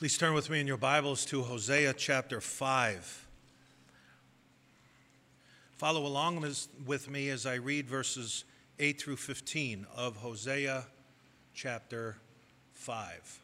Please turn with me in your Bibles to Hosea chapter 5. Follow along with me as I read verses 8 through 15 of Hosea chapter 5.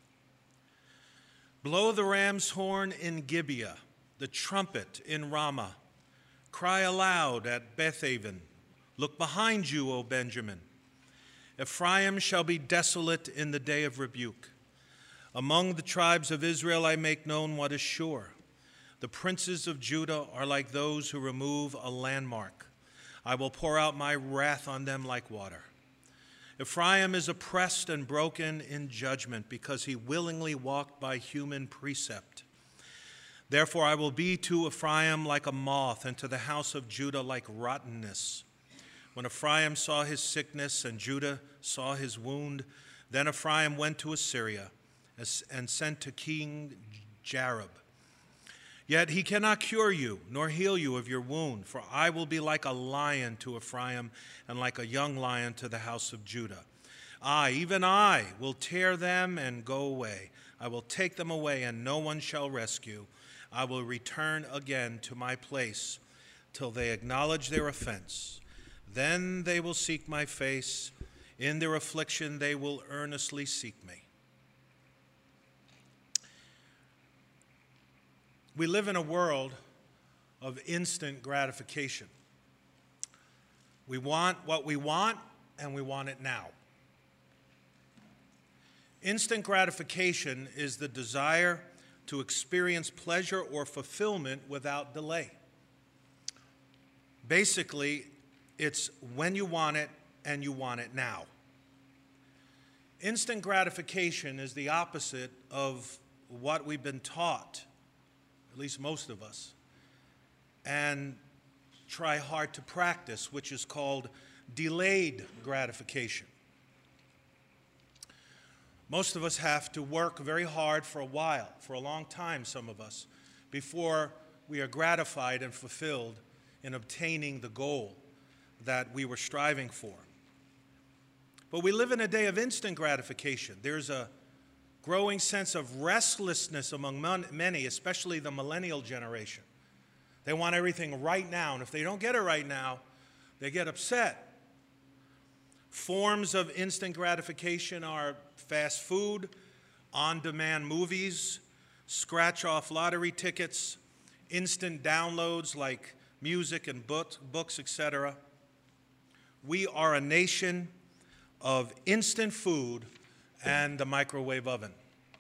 Blow the ram's horn in Gibeah, the trumpet in Ramah. Cry aloud at Bethaven. Look behind you, O Benjamin. Ephraim shall be desolate in the day of rebuke. Among the tribes of Israel I make known what is sure. The princes of Judah are like those who remove a landmark. I will pour out my wrath on them like water. Ephraim is oppressed and broken in judgment because he willingly walked by human precept. Therefore I will be to Ephraim like a moth, and to the house of Judah like rottenness. When Ephraim saw his sickness and Judah saw his wound, then Ephraim went to Assyria and sent to King Jareb. Yet he cannot cure you, nor heal you of your wound, for I will be like a lion to Ephraim and like a young lion to the house of Judah. Even I, will tear them and go away. I will take them away, and no one shall rescue. I will return again to my place till they acknowledge their offense. Then they will seek my face. In their affliction they will earnestly seek me. We live in a world of instant gratification. We want what we want, and we want it now. Instant gratification is the desire to experience pleasure or fulfillment without delay. Basically, it's when you want it, and you want it now. Instant gratification is the opposite of what we've been taught, at least most of us, and try hard to practice, which is called delayed gratification. Most of us have to work very hard for a while, for a long time, some of us, before we are gratified and fulfilled in obtaining the goal that we were striving for. But we live in a day of instant gratification. There's a growing sense of restlessness among many, especially the millennial generation. They want everything right now, and if they don't get it right now, they get upset. Forms of instant gratification are fast food, on-demand movies, scratch-off lottery tickets, instant downloads like music and books, etc. We are a nation of instant food and the microwave oven.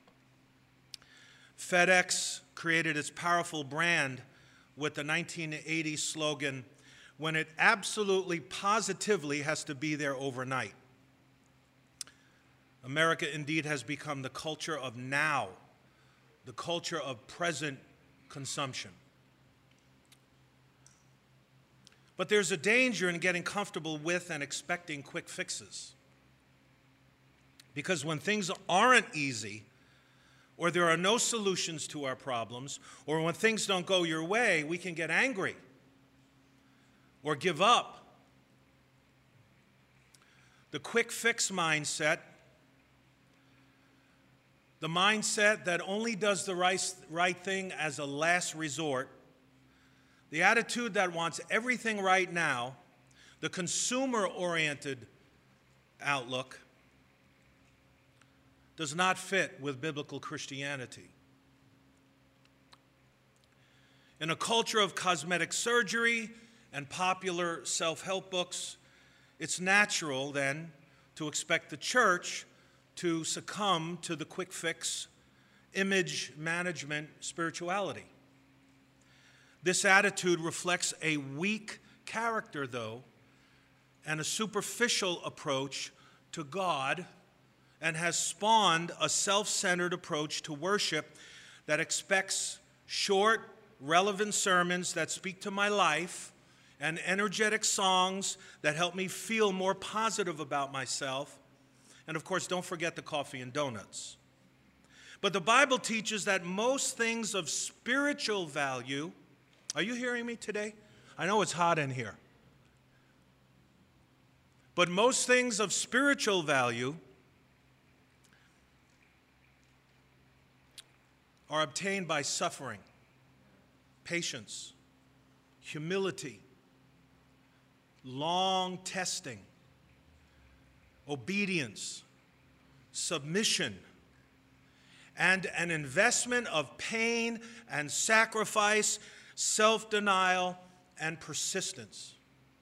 FedEx created its powerful brand with the 1980 slogan, "When it absolutely, positively has to be there overnight." America indeed has become the culture of now, the culture of present consumption. But there's a danger in getting comfortable with and expecting quick fixes. Because when things aren't easy, or there are no solutions to our problems, or when things don't go your way, we can get angry or give up. The quick fix mindset, the mindset that only does the right thing as a last resort, the attitude that wants everything right now, the consumer-oriented outlook, does not fit with biblical Christianity. In a culture of cosmetic surgery and popular self-help books, it's natural then to expect the church to succumb to the quick fix, image management spirituality. This attitude reflects a weak character, though, and a superficial approach to God, and has spawned a self-centered approach to worship that expects short, relevant sermons that speak to my life and energetic songs that help me feel more positive about myself. And of course, don't forget the coffee and donuts. But the Bible teaches that most things of spiritual value, are you hearing me today? I know it's hot in here. But most things of spiritual value are obtained by suffering, patience, humility, long testing, obedience, submission, and an investment of pain and sacrifice, self-denial, and persistence.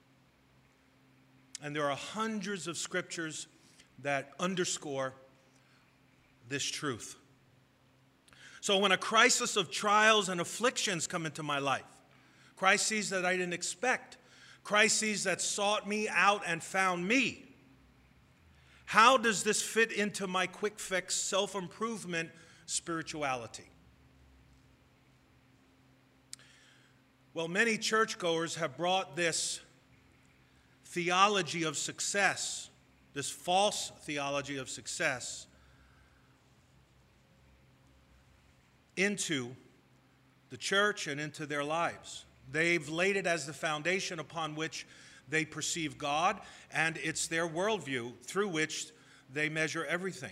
And there are hundreds of scriptures that underscore this truth. So when a crisis of trials and afflictions come into my life, crises that I didn't expect, crises that sought me out and found me, how does this fit into my quick fix, self-improvement spirituality? Well, many churchgoers have brought this theology of success, this false theology of success, into the church and into their lives. They've laid it as the foundation upon which they perceive God, and it's their worldview through which they measure everything.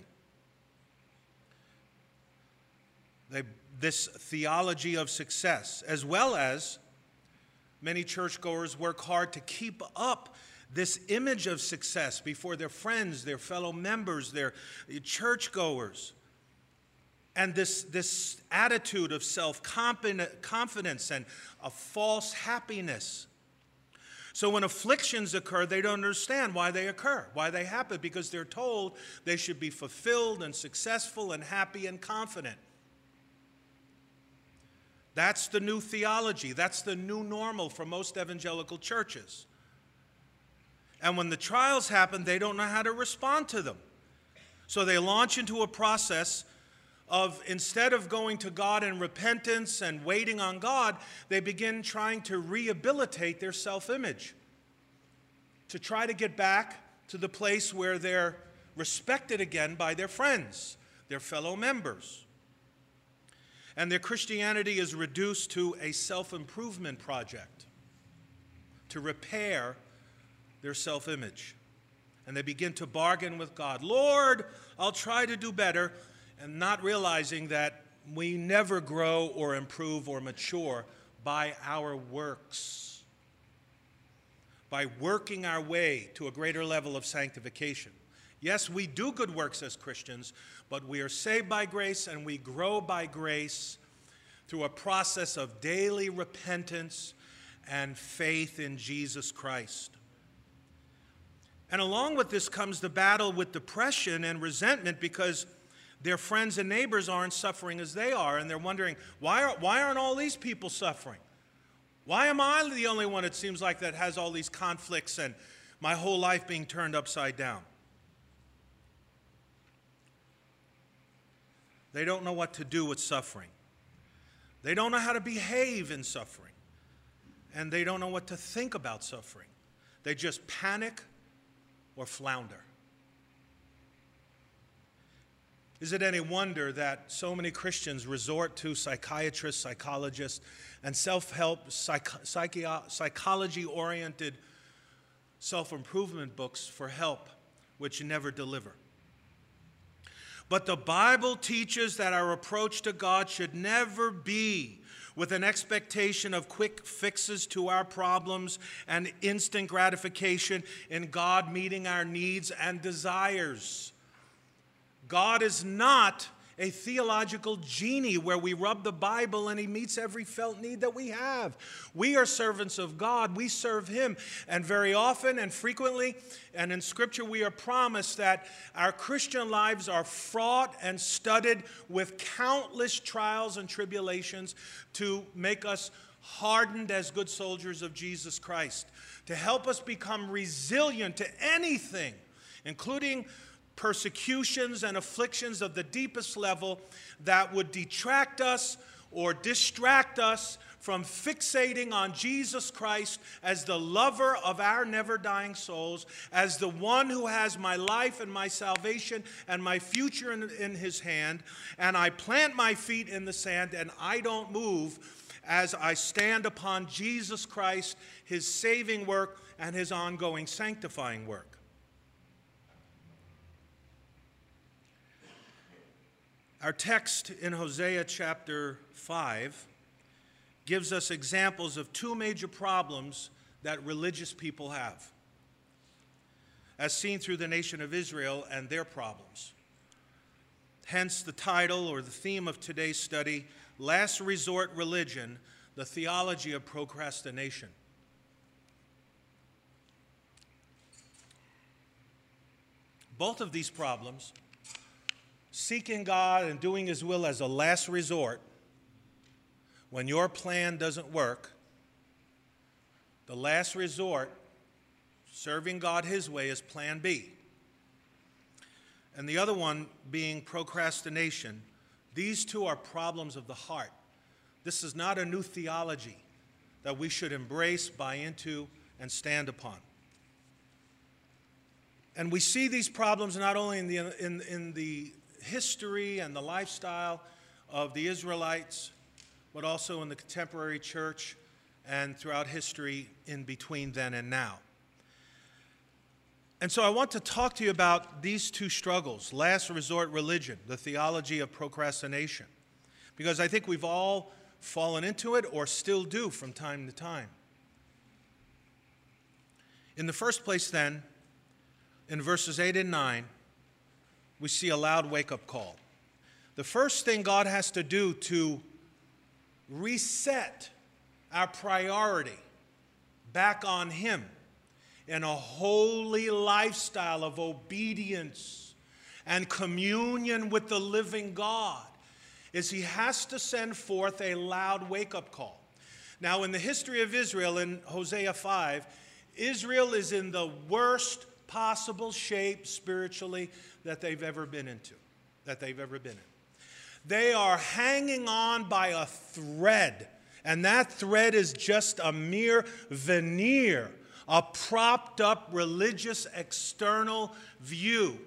This theology of success, as well as many churchgoers work hard to keep up this image of success before their friends, their fellow members, their churchgoers. And this attitude of self-confidence and a false happiness. So when afflictions occur, they don't understand why they occur, why they happen, because they're told they should be fulfilled and successful and happy and confident. That's the new theology. That's the new normal for most evangelical churches. And when the trials happen, they don't know how to respond to them. So they launch into a process of, instead of going to God in repentance and waiting on God, they begin trying to rehabilitate their self-image, to try to get back to the place where they're respected again by their friends, their fellow members. And their Christianity is reduced to a self-improvement project to repair their self-image. And they begin to bargain with God. Lord, I'll try to do better, and not realizing that we never grow or improve or mature by our works, by working our way to a greater level of sanctification. Yes, we do good works as Christians, but we are saved by grace and we grow by grace through a process of daily repentance and faith in Jesus Christ. And along with this comes the battle with depression and resentment, because their friends and neighbors aren't suffering as they are, and they're wondering, why aren't all these people suffering? Why am I the only one, it seems like, that has all these conflicts and my whole life being turned upside down? They don't know what to do with suffering. They don't know how to behave in suffering. And they don't know what to think about suffering. They just panic or flounder. Is it any wonder that so many Christians resort to psychiatrists, psychologists, and self-help, psychology-oriented self-improvement books for help, which never deliver? But the Bible teaches that our approach to God should never be with an expectation of quick fixes to our problems and instant gratification in God meeting our needs and desires. God is not a theological genie where we rub the Bible and he meets every felt need that we have. We are servants of God. We serve him. And very often and frequently, and in Scripture, we are promised that our Christian lives are fraught and studded with countless trials and tribulations to make us hardened as good soldiers of Jesus Christ, to help us become resilient to anything, including persecutions and afflictions of the deepest level that would detract us or distract us from fixating on Jesus Christ as the lover of our never-dying souls, as the one who has my life and my salvation and my future in his hand. And I plant my feet in the sand and I don't move as I stand upon Jesus Christ, his saving work and his ongoing sanctifying work. Our text in Hosea chapter 5 gives us examples of two major problems that religious people have, as seen through the nation of Israel and their problems. Hence the title or the theme of today's study, Last Resort Religion, the Theology of Procrastination. Both of these problems, seeking God and doing His will as a last resort, when your plan doesn't work, the last resort, serving God His way, is plan B. And the other one being procrastination. These two are problems of the heart. This is not a new theology that we should embrace, buy into, and stand upon. And we see these problems not only in the history and the lifestyle of the Israelites, but also in the contemporary church and throughout history in between then and now. And so I want to talk to you about these two struggles, last resort religion, the theology of procrastination, because I think we've all fallen into it or still do from time to time. In the first place then, in verses 8 and 9, we see a loud wake-up call. The first thing God has to do to reset our priority back on Him in a holy lifestyle of obedience and communion with the living God is He has to send forth a loud wake-up call. Now, in the history of Israel, in Hosea 5, Israel is in the worst possible shape spiritually that they've ever been in. They are hanging on by a thread, and that thread is just a mere veneer, a propped up religious external view.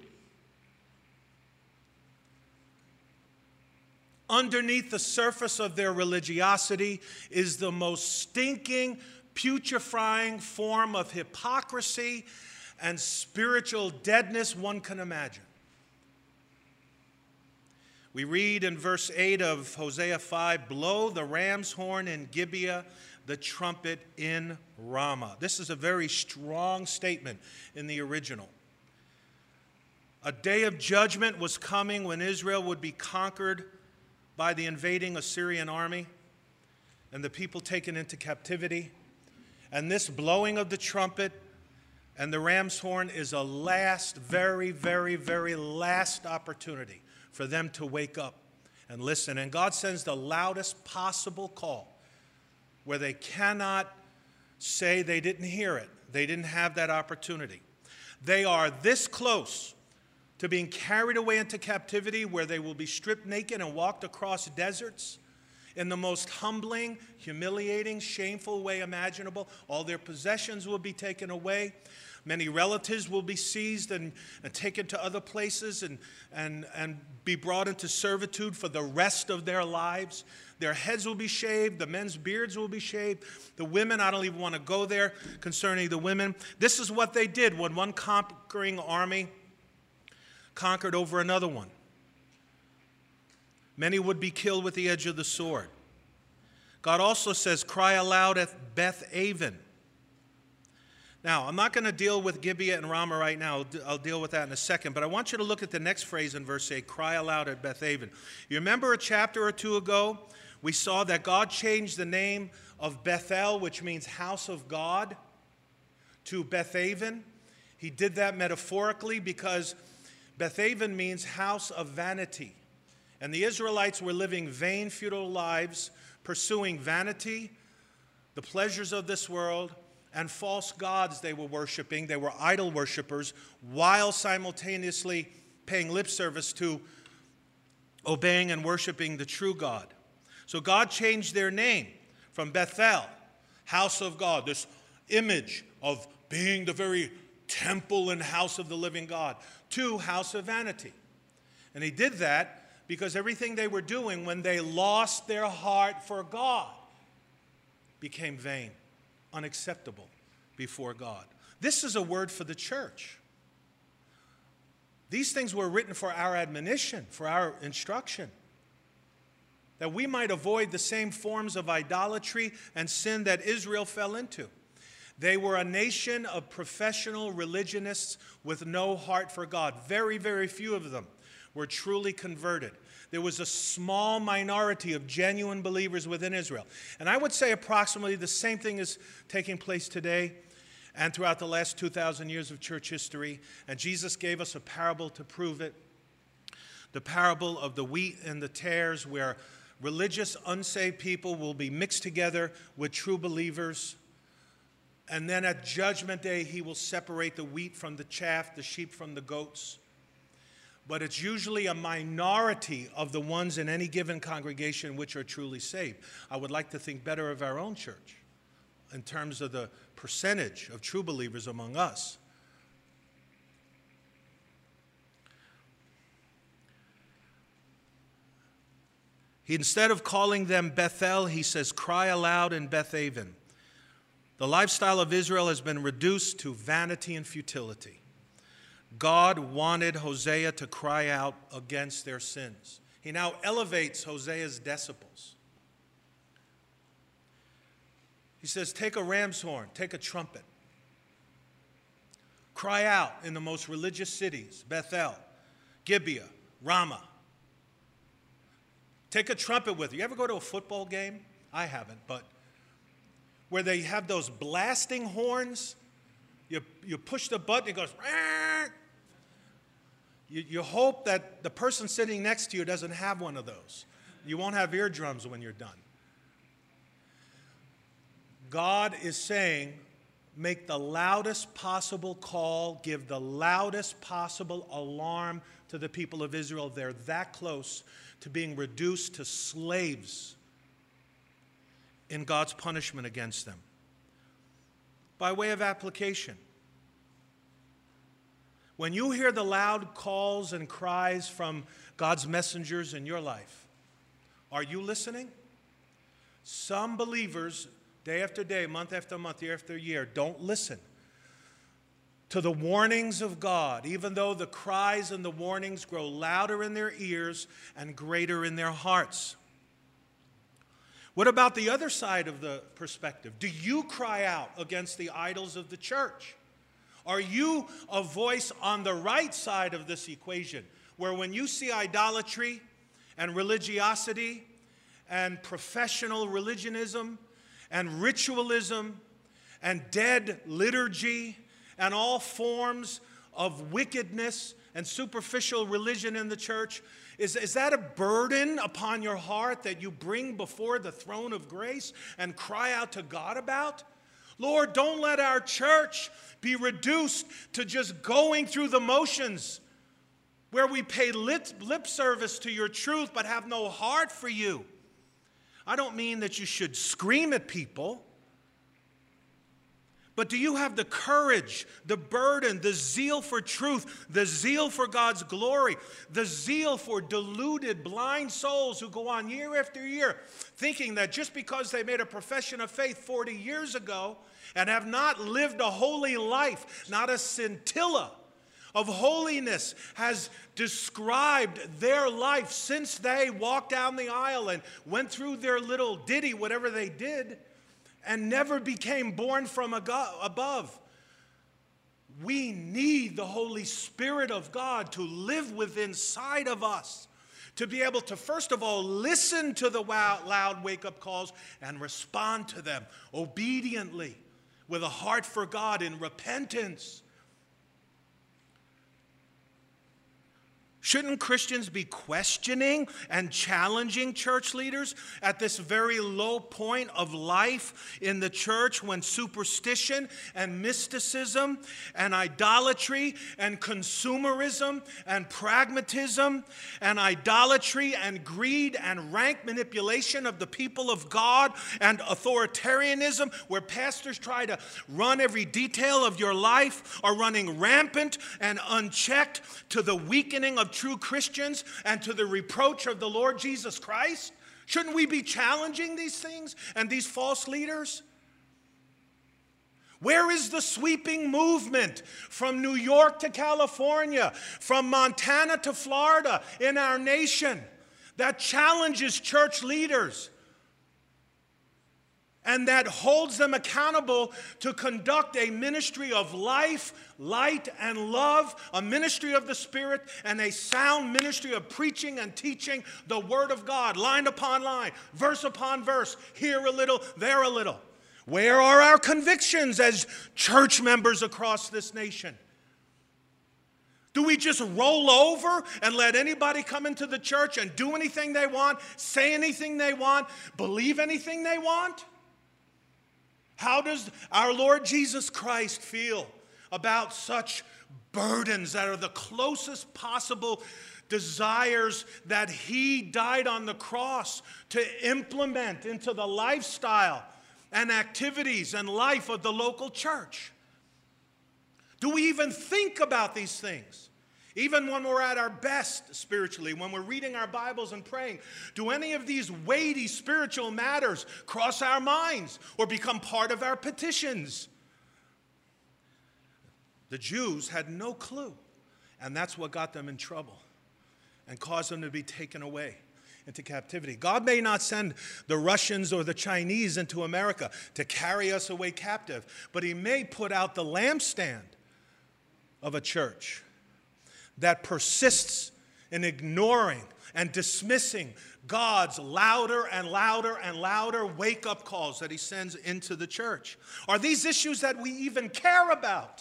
Underneath the surface of their religiosity is the most stinking, putrefying form of hypocrisy and spiritual deadness one can imagine. We read in verse 8 of Hosea 5, blow the ram's horn in Gibeah, the trumpet in Ramah. This is a very strong statement in the original. A day of judgment was coming when Israel would be conquered by the invading Assyrian army and the people taken into captivity. And this blowing of the trumpet and the ram's horn is a last, very, very, very last opportunity for them to wake up and listen. And God sends the loudest possible call where they cannot say they didn't hear it. They didn't have that opportunity. They are this close to being carried away into captivity where they will be stripped naked and walked across deserts in the most humbling, humiliating, shameful way imaginable. All their possessions will be taken away. Many relatives will be seized and taken to other places and be brought into servitude for the rest of their lives. Their heads will be shaved. The men's beards will be shaved. The women, I don't even want to go there concerning the women. This is what they did when one conquering army conquered over another one. Many would be killed with the edge of the sword. God also says, cry aloud at Beth Aven. Now, I'm not going to deal with Gibeah and Ramah right now. I'll deal with that in a second. But I want you to look at the next phrase in verse 8, cry aloud at Beth Aven. You remember a chapter or two ago, we saw that God changed the name of Bethel, which means house of God, to Beth Aven. He did that metaphorically because Beth Aven means house of vanity. And the Israelites were living vain, futile lives, pursuing vanity, the pleasures of this world, and false gods they were worshiping. They were idol worshipers while simultaneously paying lip service to obeying and worshiping the true God. So God changed their name from Bethel, house of God, this image of being the very temple and house of the living God, to house of vanity. And He did that because everything they were doing when they lost their heart for God became vain, unacceptable before God. This is a word for the church. These things were written for our admonition, for our instruction, that we might avoid the same forms of idolatry and sin that Israel fell into. They were a nation of professional religionists with no heart for God. Very, very few of them were truly converted. There was a small minority of genuine believers within Israel. And I would say approximately the same thing is taking place today and throughout the last 2,000 years of church history. And Jesus gave us a parable to prove it. The parable of the wheat and the tares, where religious, unsaved people will be mixed together with true believers. And then at Judgment Day, he will separate the wheat from the chaff, the sheep from the goats. But it's usually a minority of the ones in any given congregation which are truly saved. I would like to think better of our own church in terms of the percentage of true believers among us. Instead of calling them Bethel, he says, cry aloud in Bethaven. The lifestyle of Israel has been reduced to vanity and futility. God wanted Hosea to cry out against their sins. He now elevates Hosea's decibels. He says, take a ram's horn, take a trumpet. Cry out in the most religious cities, Bethel, Gibeah, Ramah. Take a trumpet with you. You ever go to a football game? I haven't, but where they have those blasting horns, you push the button, it goes, Rah! You hope that the person sitting next to you doesn't have one of those. You won't have eardrums when you're done. God is saying, make the loudest possible call, give the loudest possible alarm to the people of Israel. They're that close to being reduced to slaves in God's punishment against them. By way of application, when you hear the loud calls and cries from God's messengers in your life, are you listening? Some believers, day after day, month after month, year after year, don't listen to the warnings of God, even though the cries and the warnings grow louder in their ears and greater in their hearts. What about the other side of the perspective? Do you cry out against the idols of the church? Are you a voice on the right side of this equation, where when you see idolatry and religiosity and professional religionism and ritualism and dead liturgy and all forms of wickedness and superficial religion in the church, is that a burden upon your heart that you bring before the throne of grace and cry out to God about? Lord, don't let our church be reduced to just going through the motions, where we pay lip service to your truth but have no heart for you. I don't mean that you should scream at people, but do you have the courage, the burden, the zeal for truth, the zeal for God's glory, the zeal for deluded, blind souls who go on year after year thinking that just because they made a profession of faith 40 years ago and have not lived a holy life, not a scintilla of holiness has described their life since they walked down the aisle and went through their little ditty, whatever they did, and never became born from above. We need the Holy Spirit of God to live within inside of us, to be able to, first of all, listen to the loud wake-up calls and respond to them obediently with a heart for God in repentance. Shouldn't Christians be questioning and challenging church leaders at this very low point of life in the church, when superstition and mysticism and idolatry and consumerism and pragmatism and idolatry and greed and rank manipulation of the people of God and authoritarianism, where pastors try to run every detail of your life, are running rampant and unchecked, to the weakening of true Christians and to the reproach of the Lord Jesus Christ? Shouldn't we be challenging these things and these false leaders? Where is the sweeping movement from New York to California, from Montana to Florida in our nation that challenges church leaders and that holds them accountable to conduct a ministry of life, light, and love, a ministry of the Spirit, and a sound ministry of preaching and teaching the Word of God, line upon line, verse upon verse, here a little, there a little? Where are our convictions as church members across this nation? Do we just roll over and let anybody come into the church and do anything they want, say anything they want, believe anything they want? How does our Lord Jesus Christ feel about such burdens that are the closest possible desires that He died on the cross to implement into the lifestyle and activities and life of the local church? Do we even think about these things? Even when we're at our best spiritually, when we're reading our Bibles and praying, do any of these weighty spiritual matters cross our minds or become part of our petitions? The Jews had no clue, and that's what got them in trouble and caused them to be taken away into captivity. God may not send the Russians or the Chinese into America to carry us away captive, but He may put out the lampstand of a church that persists in ignoring and dismissing God's louder and louder and louder wake-up calls that He sends into the church. Are these issues that we even care about?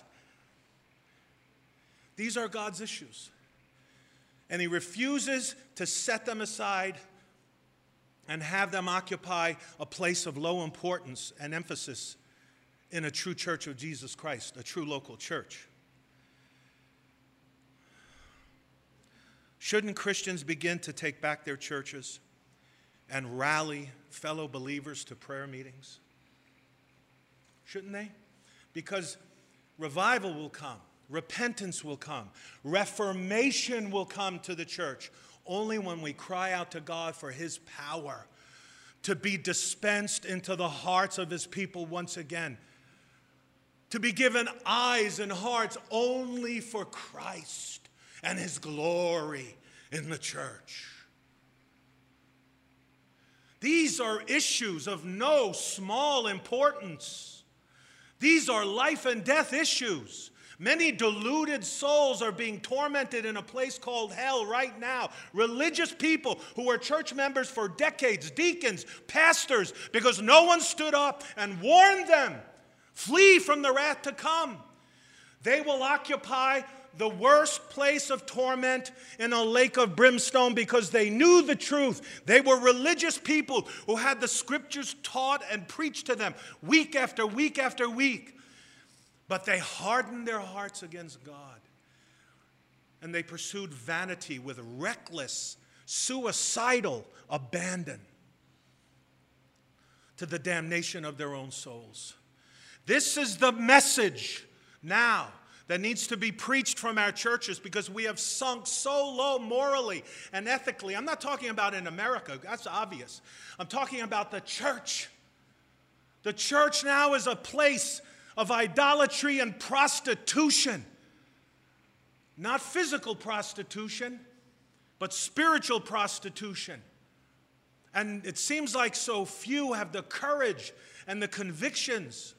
These are God's issues. And He refuses to set them aside and have them occupy a place of low importance and emphasis in a true church of Jesus Christ, a true local church. Shouldn't Christians begin to take back their churches and rally fellow believers to prayer meetings? Shouldn't they? Because revival will come. Repentance will come. Reformation will come to the church only when we cry out to God for His power to be dispensed into the hearts of His people once again. To be given eyes and hearts only for Christ and His glory in the church. These are issues of no small importance. These are life and death issues. Many deluded souls are being tormented in a place called hell right now. Religious people who were church members for decades, deacons, pastors, because no one stood up and warned them, flee from the wrath to come. They will occupy the worst place of torment in a lake of brimstone because they knew the truth. They were religious people who had the scriptures taught and preached to them week after week after week. But they hardened their hearts against God. And they pursued vanity with reckless, suicidal abandon to the damnation of their own souls. This is the message now that needs to be preached from our churches because we have sunk so low morally and ethically. I'm not talking about in America. That's obvious. I'm talking about the church. The church now is a place of idolatry and prostitution. Not physical prostitution, but spiritual prostitution. And it seems like so few have the courage and the convictions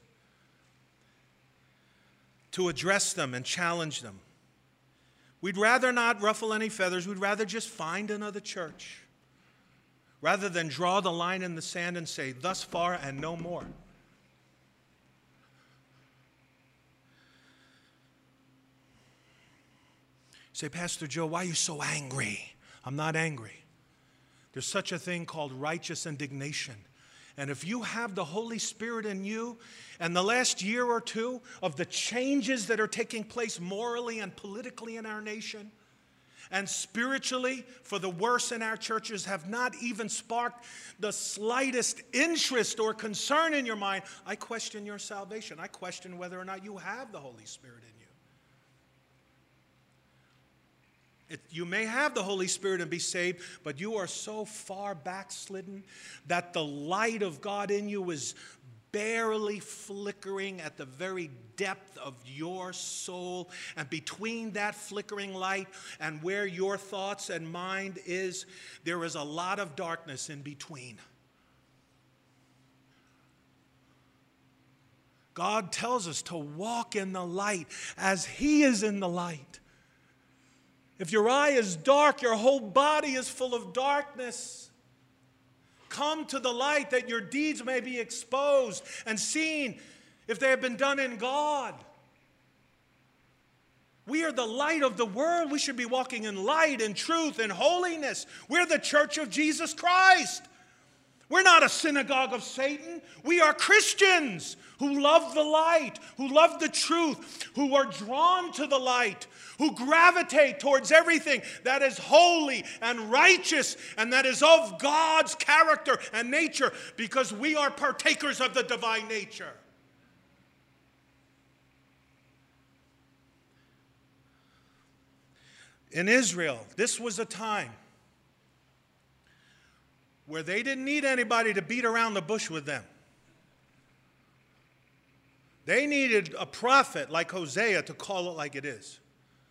to address them and challenge them. We'd rather not ruffle any feathers. We'd rather just find another church rather than draw the line in the sand and say, thus far and no more. Say, Pastor Joe, why are you so angry? I'm not angry. There's such a thing called righteous indignation. And if you have the Holy Spirit in you, and the last year or two of the changes that are taking place morally and politically in our nation, and spiritually for the worse in our churches have not even sparked the slightest interest or concern in your mind, I question your salvation. I question whether or not you have the Holy Spirit in you. You may have the Holy Spirit and be saved, but you are so far backslidden that the light of God in you is barely flickering at the very depth of your soul. And between that flickering light and where your thoughts and mind is, there is a lot of darkness in between. God tells us to walk in the light as He is in the light. If your eye is dark, your whole body is full of darkness. Come to the light that your deeds may be exposed and seen if they have been done in God. We are the light of the world. We should be walking in light and truth and holiness. We're the church of Jesus Christ. We're not a synagogue of Satan. We are Christians who love the light, who love the truth, who are drawn to the light, who gravitate towards everything that is holy and righteous and that is of God's character and nature, because we are partakers of the divine nature. In Israel, this was a time where they didn't need anybody to beat around the bush with them. They needed a prophet like Hosea to call it like it is.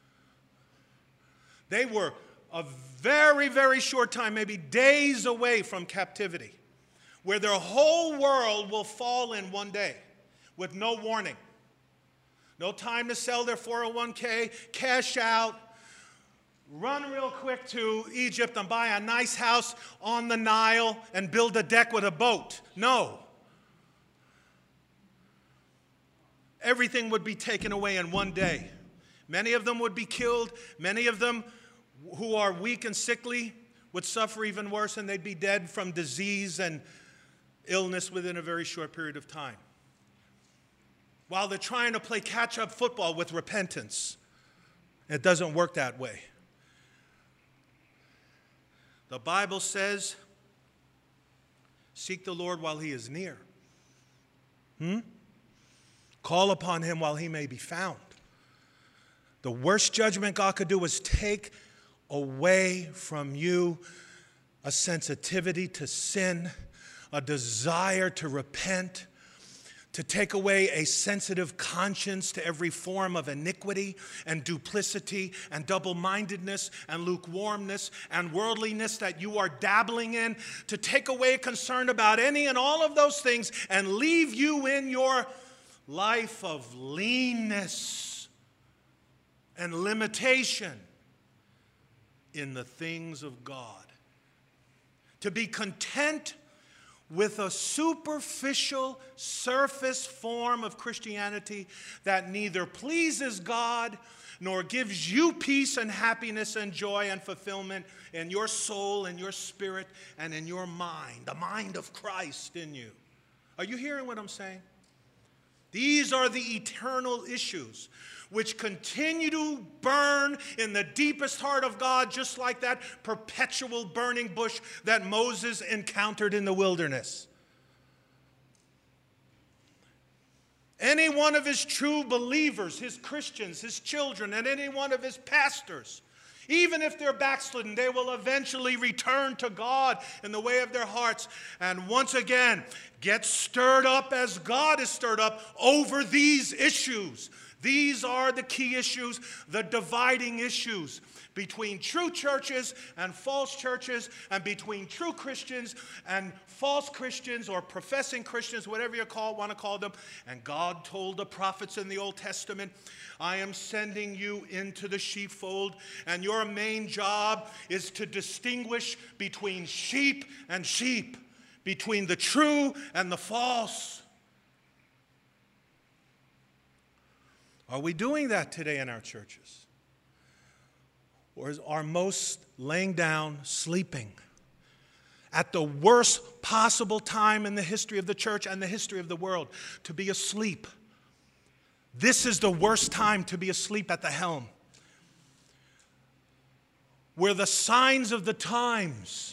They were a very, very short time, maybe days away from captivity, where their whole world will fall in one day with no warning. No time to sell their 401k, cash out, run real quick to Egypt and buy a nice house on the Nile and build a deck with a boat. No. Everything would be taken away in one day. Many of them would be killed. Many of them who are weak and sickly would suffer even worse, and they'd be dead from disease and illness within a very short period of time. While they're trying to play catch-up football with repentance, it doesn't work that way. The Bible says, seek the Lord while He is near. Call upon Him while He may be found. The worst judgment God could do was take away from you a sensitivity to sin, a desire to repent, to take away a sensitive conscience to every form of iniquity and duplicity and double-mindedness and lukewarmness and worldliness that you are dabbling in, to take away a concern about any and all of those things and leave you in your life of leanness and limitation in the things of God. To be content with a superficial, surface form of Christianity that neither pleases God nor gives you peace and happiness and joy and fulfillment in your soul and your spirit and in your mind, the mind of Christ in you. Are you hearing what I'm saying? These are the eternal issues which continue to burn in the deepest heart of God, just like that perpetual burning bush that Moses encountered in the wilderness. Any one of his true believers, his Christians, his children, and any one of his pastors, even if they're backslidden, they will eventually return to God in the way of their hearts and once again get stirred up as God is stirred up over these issues. These are the key issues, the dividing issues between true churches and false churches, and between true Christians and false Christians or professing Christians, whatever you want to call them. And God told the prophets in the Old Testament, I am sending you into the sheepfold, and your main job is to distinguish between sheep and sheep, between the true and the false. Are we doing that today in our churches? Or are most laying down, sleeping at the worst possible time in the history of the church and the history of the world, to be asleep? This is the worst time to be asleep at the helm, where the signs of the times,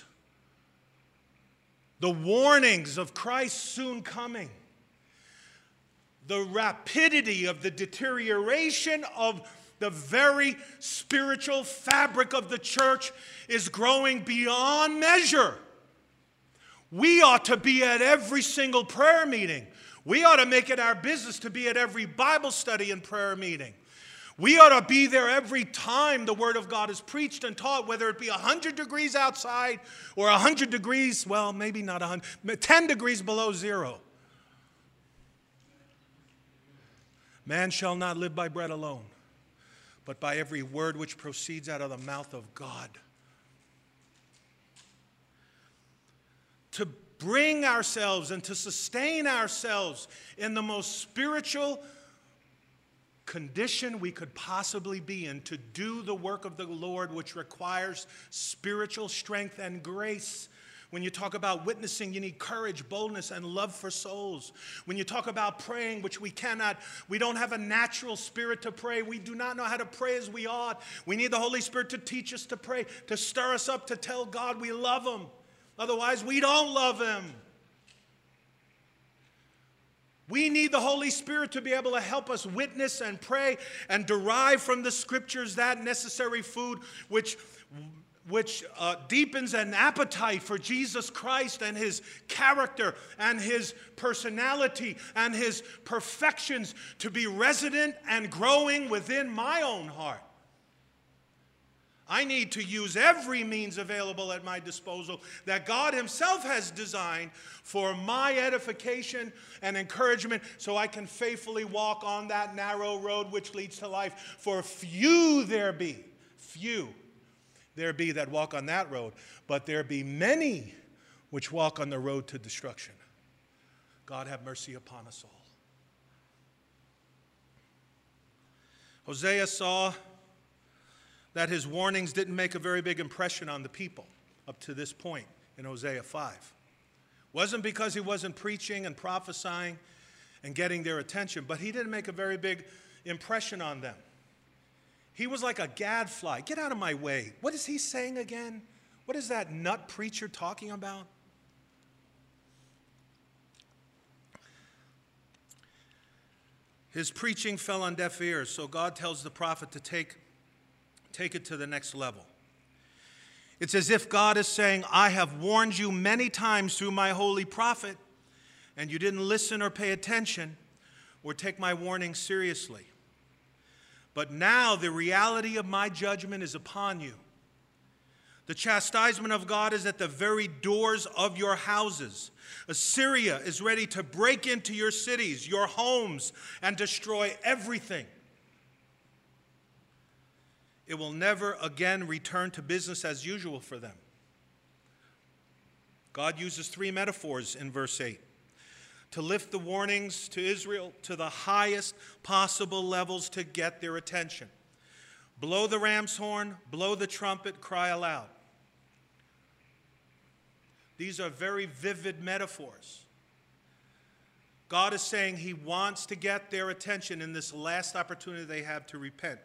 the warnings of Christ's soon coming, the rapidity of the deterioration of the very spiritual fabric of the church is growing beyond measure. We ought to be at every single prayer meeting. We ought to make it our business to be at every Bible study and prayer meeting. We ought to be there every time the Word of God is preached and taught, whether it be 100 degrees outside or 100 degrees, well, maybe not 100, 10 degrees below zero. Man shall not live by bread alone, but by every word which proceeds out of the mouth of God. To bring ourselves and to sustain ourselves in the most spiritual condition we could possibly be in, to do the work of the Lord, which requires spiritual strength and grace. When you talk about witnessing, you need courage, boldness, and love for souls. When you talk about praying, which we don't have a natural spirit to pray. We do not know how to pray as we ought. We need the Holy Spirit to teach us to pray, to stir us up, to tell God we love Him. Otherwise, we don't love Him. We need the Holy Spirit to be able to help us witness and pray and derive from the Scriptures that necessary food which deepens an appetite for Jesus Christ and His character and His personality and His perfections to be resident and growing within my own heart. I need to use every means available at my disposal that God Himself has designed for my edification and encouragement, so I can faithfully walk on that narrow road which leads to life. For few there be that walk on that road, but there be many which walk on the road to destruction. God have mercy upon us all. Hosea saw that his warnings didn't make a very big impression on the people up to this point in Hosea 5. Wasn't because he wasn't preaching and prophesying and getting their attention, but he didn't make a very big impression on them. He was like a gadfly. Get out of my way. What is he saying again? What is that nut preacher talking about? His preaching fell on deaf ears, so God tells the prophet to take it to the next level. It's as if God is saying, I have warned you many times through my holy prophet, and you didn't listen or pay attention or take my warning seriously. But now the reality of my judgment is upon you. The chastisement of God is at the very doors of your houses. Assyria is ready to break into your cities, your homes, and destroy everything. It will never again return to business as usual for them. God uses three metaphors in verse 8 to lift the warnings to Israel to the highest possible levels to get their attention. Blow the ram's horn, blow the trumpet, cry aloud. These are very vivid metaphors. God is saying He wants to get their attention in this last opportunity they have to repent.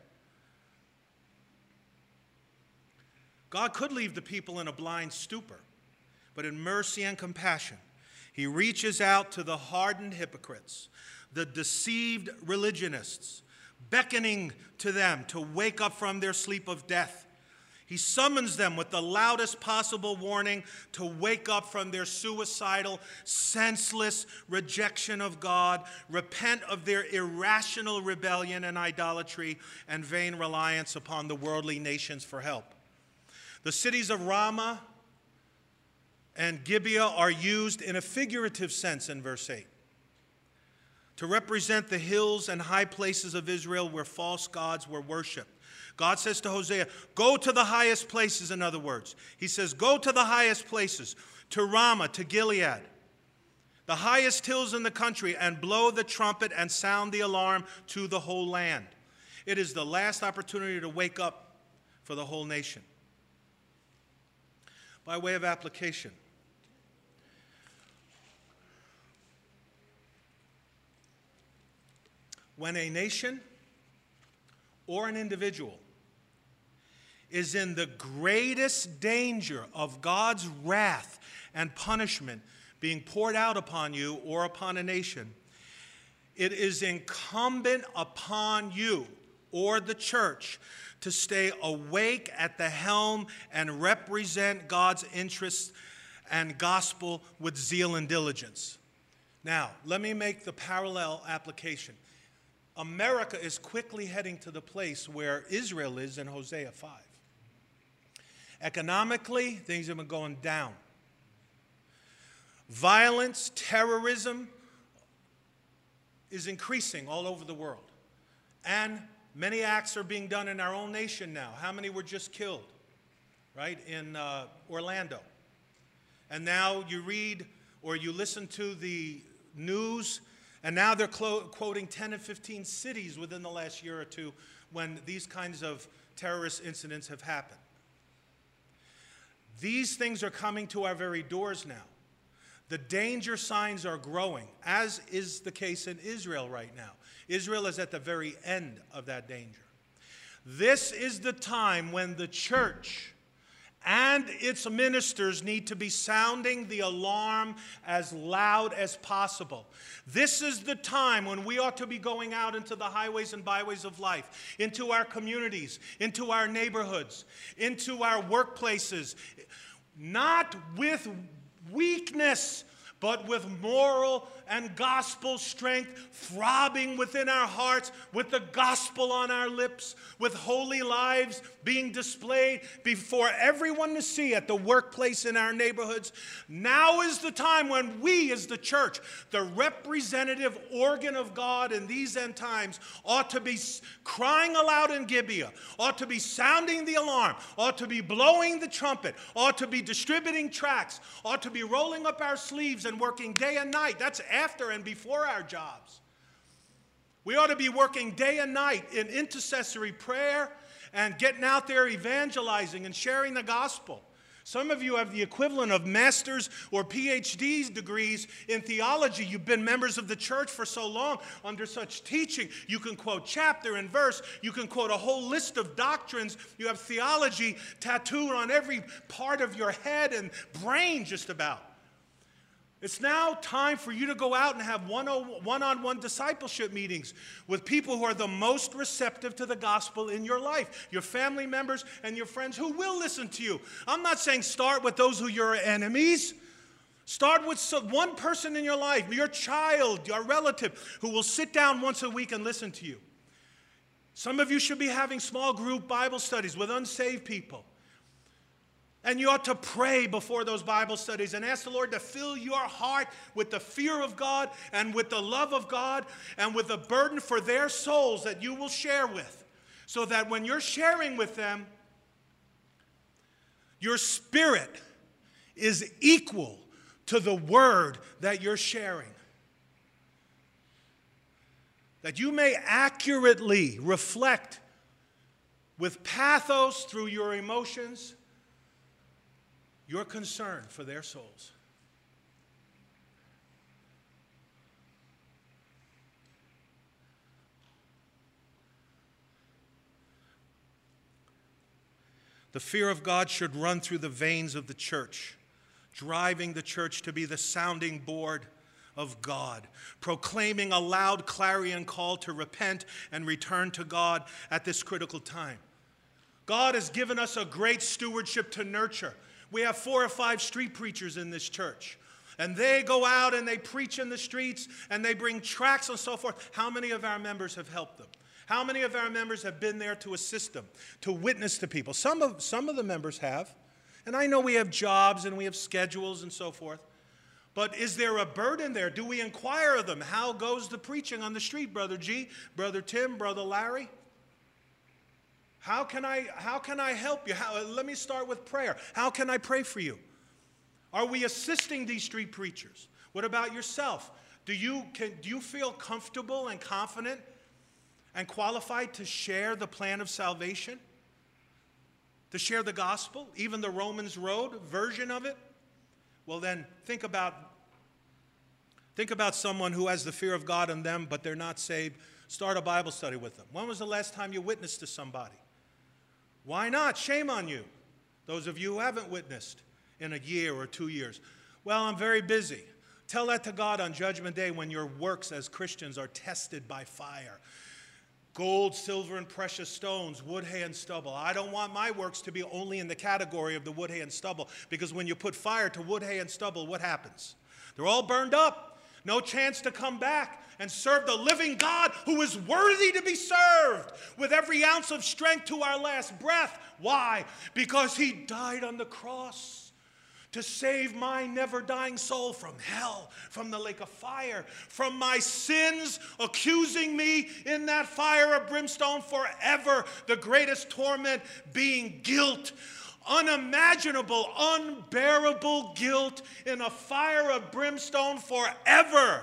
God could leave the people in a blind stupor, but in mercy and compassion, He reaches out to the hardened hypocrites, the deceived religionists, beckoning to them to wake up from their sleep of death. He summons them with the loudest possible warning to wake up from their suicidal, senseless rejection of God, repent of their irrational rebellion and idolatry, and vain reliance upon the worldly nations for help. The cities of Ramah and Gibeah are used in a figurative sense in verse 8 to represent the hills and high places of Israel where false gods were worshipped. God says to Hosea, go to the highest places, in other words. He says, go to the highest places, to Ramah, to Gilead, the highest hills in the country, and blow the trumpet and sound the alarm to the whole land. It is the last opportunity to wake up for the whole nation. By way of application, when a nation or an individual is in the greatest danger of God's wrath and punishment being poured out upon you or upon a nation, it is incumbent upon you or the church to stay awake at the helm and represent God's interests and gospel with zeal and diligence. Now, let me make the parallel application. America is quickly heading to the place where Israel is in Hosea 5. Economically, things have been going down. Violence, terrorism is increasing all over the world. And many acts are being done in our own nation now. How many were just killed, right, in Orlando? And now you read or you listen to the news, and now they're quoting 10 and 15 cities within the last year or two when these kinds of terrorist incidents have happened. These things are coming to our very doors now. The danger signs are growing, as is the case in Israel right now. Israel is at the very end of that danger. This is the time when the church and its ministers need to be sounding the alarm as loud as possible. This is the time when we ought to be going out into the highways and byways of life, into our communities, into our neighborhoods, into our workplaces, not with weakness, but with moral and gospel strength throbbing within our hearts, with the gospel on our lips, with holy lives being displayed before everyone to see at the workplace in our neighborhoods. Now is the time when we as the church, the representative organ of God in these end times, ought to be crying aloud in Gibeah, ought to be sounding the alarm, ought to be blowing the trumpet, ought to be distributing tracts, ought to be rolling up our sleeves and working day and night. That's after and before our jobs. We ought to be working day and night in intercessory prayer and getting out there evangelizing and sharing the gospel. Some of you have the equivalent of master's or PhD degrees in theology. You've been members of the church for so long under such teaching. You can quote chapter and verse. You can quote a whole list of doctrines. You have theology tattooed on every part of your head and brain just about. It's now time for you to go out and have one-on-one discipleship meetings with people who are the most receptive to the gospel in your life, your family members and your friends who will listen to you. I'm not saying start with those who are your enemies. Start with one person in your life, your child, your relative, who will sit down once a week and listen to you. Some of you should be having small group Bible studies with unsaved people. And you ought to pray before those Bible studies and ask the Lord to fill your heart with the fear of God and with the love of God and with the burden for their souls that you will share with. So that when you're sharing with them, your spirit is equal to the word that you're sharing. That you may accurately reflect with pathos through your emotions your concern for their souls. The fear of God should run through the veins of the church, driving the church to be the sounding board of God, proclaiming a loud clarion call to repent and return to God at this critical time. God has given us a great stewardship to nurture. We have 4 or 5 street preachers in this church. And they go out and they preach in the streets and they bring tracts and so forth. How many of our members have helped them? How many of our members have been there to assist them, to witness to people? Some of the members have. And I know we have jobs and we have schedules and so forth. But is there a burden there? Do we inquire of them? How goes the preaching on the street, Brother G, Brother Tim, Brother Larry? How can I help you? Let me start with prayer. How can I pray for you? Are we assisting these street preachers? What about yourself? Do you feel comfortable and confident and qualified to share the plan of salvation? To share the gospel, even the Romans Road version of it? Well then, think about someone who has the fear of God in them, but they're not saved. Start a Bible study with them. When was the last time you witnessed to somebody? Why not? Shame on you. Those of you who haven't witnessed in a year or 2 years. Well, I'm very busy. Tell that to God on Judgment Day when your works as Christians are tested by fire. Gold, silver, and precious stones, wood, hay, and stubble. I don't want my works to be only in the category of the wood, hay, and stubble, because when you put fire to wood, hay, and stubble, what happens? They're all burned up. No chance to come back and serve the living God who is worthy to be served with every ounce of strength to our last breath. Why? Because he died on the cross to save my never-dying soul from hell, from the lake of fire, from my sins accusing me in that fire of brimstone forever, the greatest torment being guilt. Unimaginable, unbearable guilt in a fire of brimstone forever.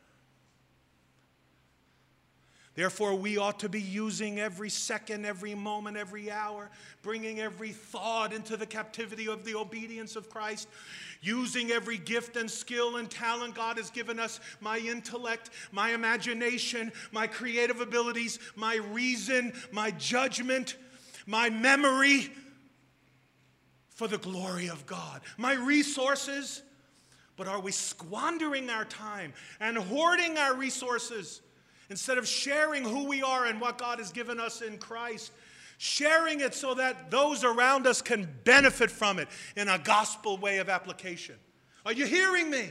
Therefore, we ought to be using every second, every moment, every hour, bringing every thought into the captivity of the obedience of Christ, using every gift and skill and talent God has given us, my intellect, my imagination, my creative abilities, my reason, my judgment, my memory, for the glory of God. My resources, but are we squandering our time and hoarding our resources instead of sharing who we are and what God has given us in Christ? Sharing it so that those around us can benefit from it in a gospel way of application. Are you hearing me?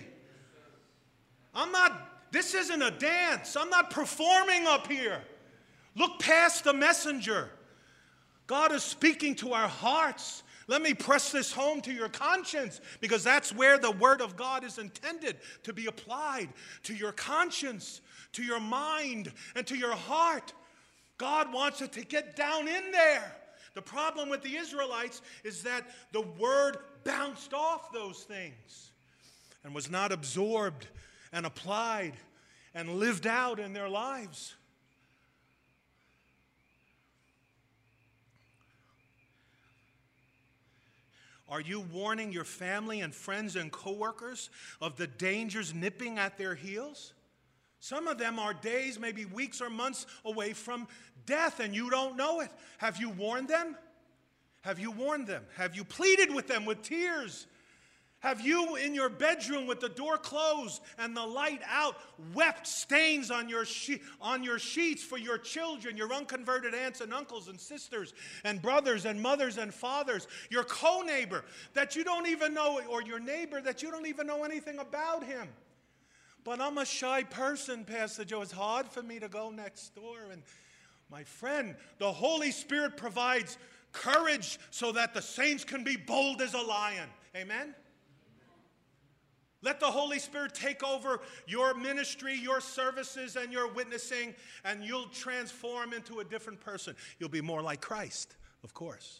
This isn't a dance. I'm not performing up here. Look past the messenger. God is speaking to our hearts. Let me press this home to your conscience, because that's where the Word of God is intended to be applied, to your conscience, to your mind, and to your heart. God wants it to get down in there. The problem with the Israelites is that the Word bounced off those things and was not absorbed and applied and lived out in their lives. Are you warning your family and friends and coworkers of the dangers nipping at their heels? Some of them are days, maybe weeks or months away from death, and you don't know it. Have you warned them? Have you warned them? Have you pleaded with them with tears? Have you, in your bedroom with the door closed and the light out, wept stains on your sheets for your children, your unconverted aunts and uncles and sisters and brothers and mothers and fathers, your co-neighbor that you don't even know, or your neighbor that you don't even know anything about him? But I'm a shy person, Pastor Joe. It's hard for me to go next door. And my friend, the Holy Spirit provides courage so that the saints can be bold as a lion. Amen? Let the Holy Spirit take over your ministry, your services, and your witnessing, and you'll transform into a different person. You'll be more like Christ, of course.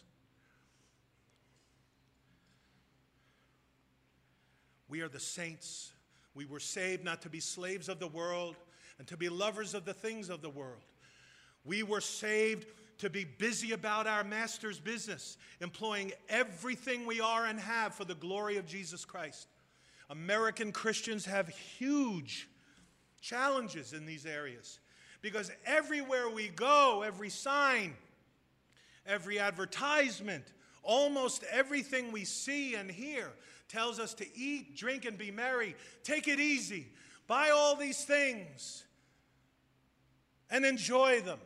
We are the saints. We were saved not to be slaves of the world and to be lovers of the things of the world. We were saved to be busy about our Master's business, employing everything we are and have for the glory of Jesus Christ. American Christians have huge challenges in these areas because everywhere we go, every sign, every advertisement, almost everything we see and hear tells us to eat, drink, and be merry. Take it easy. Buy all these things and enjoy them.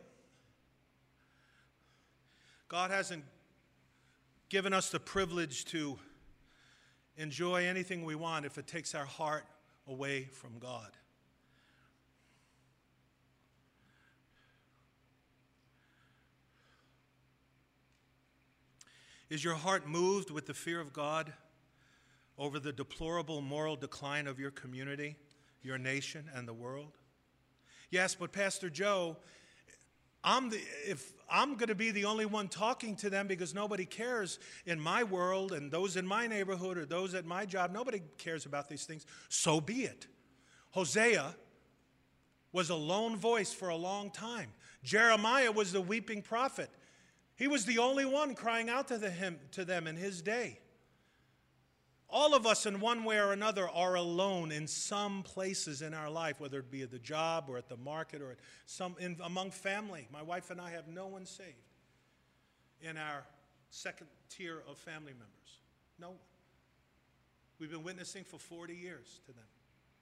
God hasn't given us the privilege to enjoy anything we want if it takes our heart away from God. Is your heart moved with the fear of God over the deplorable moral decline of your community, your nation, and the world? Yes, but Pastor Joe, if I'm going to be the only one talking to them because nobody cares in my world and those in my neighborhood or those at my job, nobody cares about these things, so be it. Hosea was a lone voice for a long time. Jeremiah was the weeping prophet. He was the only one crying out to them in his day. All of us in one way or another are alone in some places in our life, whether it be at the job or at the market or among family. My wife and I have no one saved in our second tier of family members. No one. We've been witnessing for 40 years to them.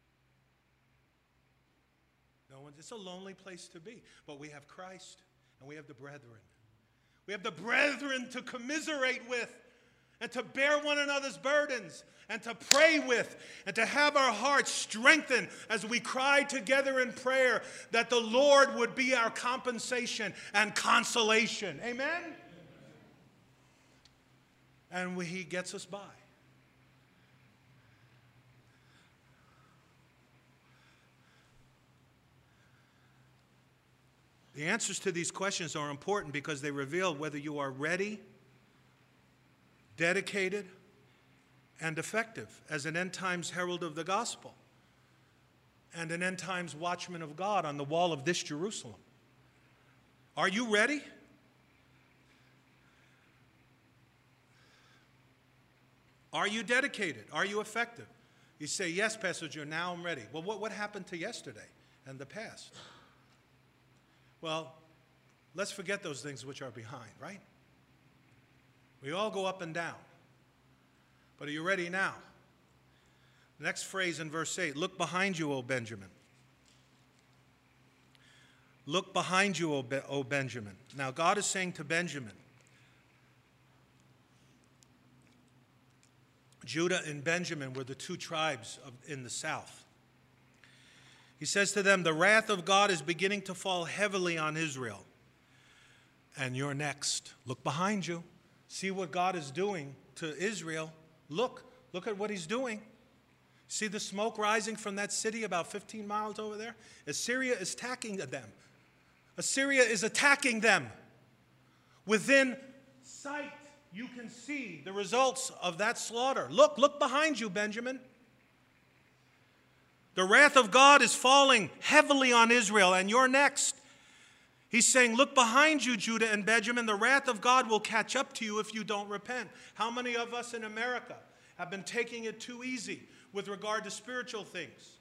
No one. It's a lonely place to be, but we have Christ and we have the brethren. We have the brethren to commiserate with and to bear one another's burdens, and to pray with, and to have our hearts strengthened as we cry together in prayer that the Lord would be our compensation and consolation. Amen? And He gets us by. The answers to these questions are important because they reveal whether you are ready, dedicated, and effective as an end times herald of the gospel and an end times watchman of God on the wall of this Jerusalem. Are you ready? Are you dedicated? Are you effective? You say, yes, Pastor Joe, now I'm ready. Well, what happened to yesterday and the past? Well, let's forget those things which are behind, right? We all go up and down. But are you ready now? The next phrase in verse 8, look behind you, O Benjamin. Look behind you, O Benjamin. Now, God is saying to Benjamin, Judah and Benjamin were the two tribes in the south. He says to them, the wrath of God is beginning to fall heavily on Israel. And you're next. Look behind you. See what God is doing to Israel. Look at what He's doing. See the smoke rising from that city about 15 miles over there? Assyria is attacking them. Assyria is attacking them. Within sight, you can see the results of that slaughter. Look behind you, Benjamin. The wrath of God is falling heavily on Israel, and you're next. He's saying, look behind you, Judah and Benjamin. The wrath of God will catch up to you if you don't repent. How many of us in America have been taking it too easy with regard to spiritual things?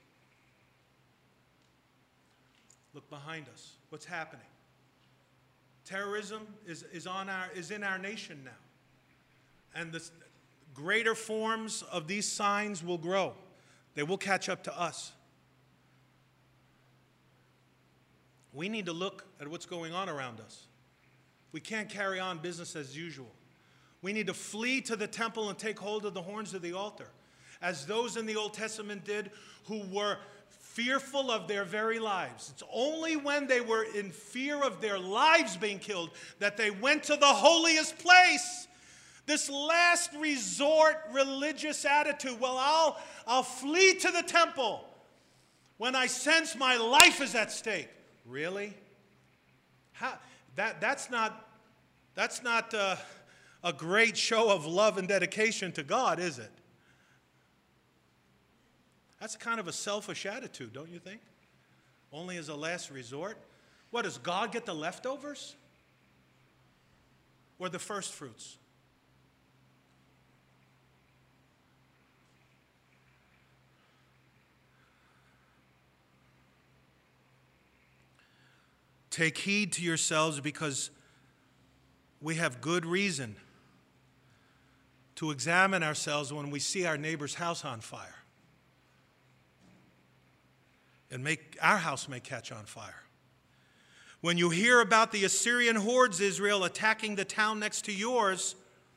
Look behind us. What's happening? Terrorism is in our nation now. And the greater forms of these signs will grow. They will catch up to us. We need to look at what's going on around us. We can't carry on business as usual. We need to flee to the temple and take hold of the horns of the altar, as those in the Old Testament did who were fearful of their very lives. It's only when they were in fear of their lives being killed that they went to the holiest place. This last resort religious attitude, well, I'll flee to the temple when I sense my life is at stake. Really? That's not a great show of love and dedication to God, is it? That's kind of a selfish attitude, don't you think? Only as a last resort. What, does God get the leftovers? Or the first fruits? Take heed to yourselves, because we have good reason to examine ourselves when we see our neighbor's house on fire. And our house may catch on fire. When you hear about the Assyrian hordes, Israel, attacking the town next to yours,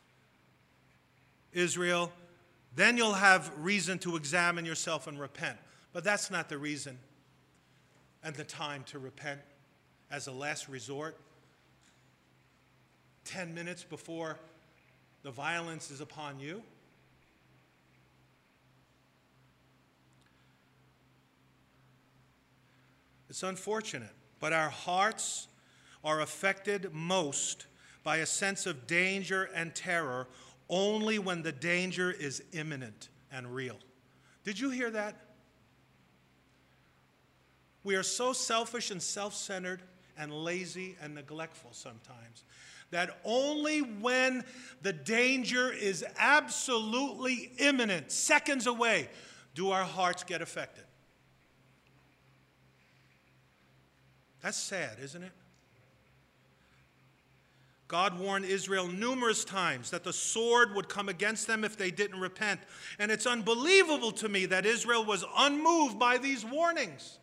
Israel, then you'll have reason to examine yourself and repent. But that's not the reason and the time to repent as a last resort. 10 minutes before the violence is upon you. It's unfortunate, but our hearts are affected most by a sense of danger and terror only when the danger is imminent and real. Did you hear that? We are so selfish and self-centered and lazy and neglectful sometimes that only when the danger is absolutely imminent, seconds away, do our hearts get affected. That's sad, isn't it? God warned Israel numerous times that the sword would come against them if they didn't repent. And it's unbelievable to me that Israel was unmoved by these warnings.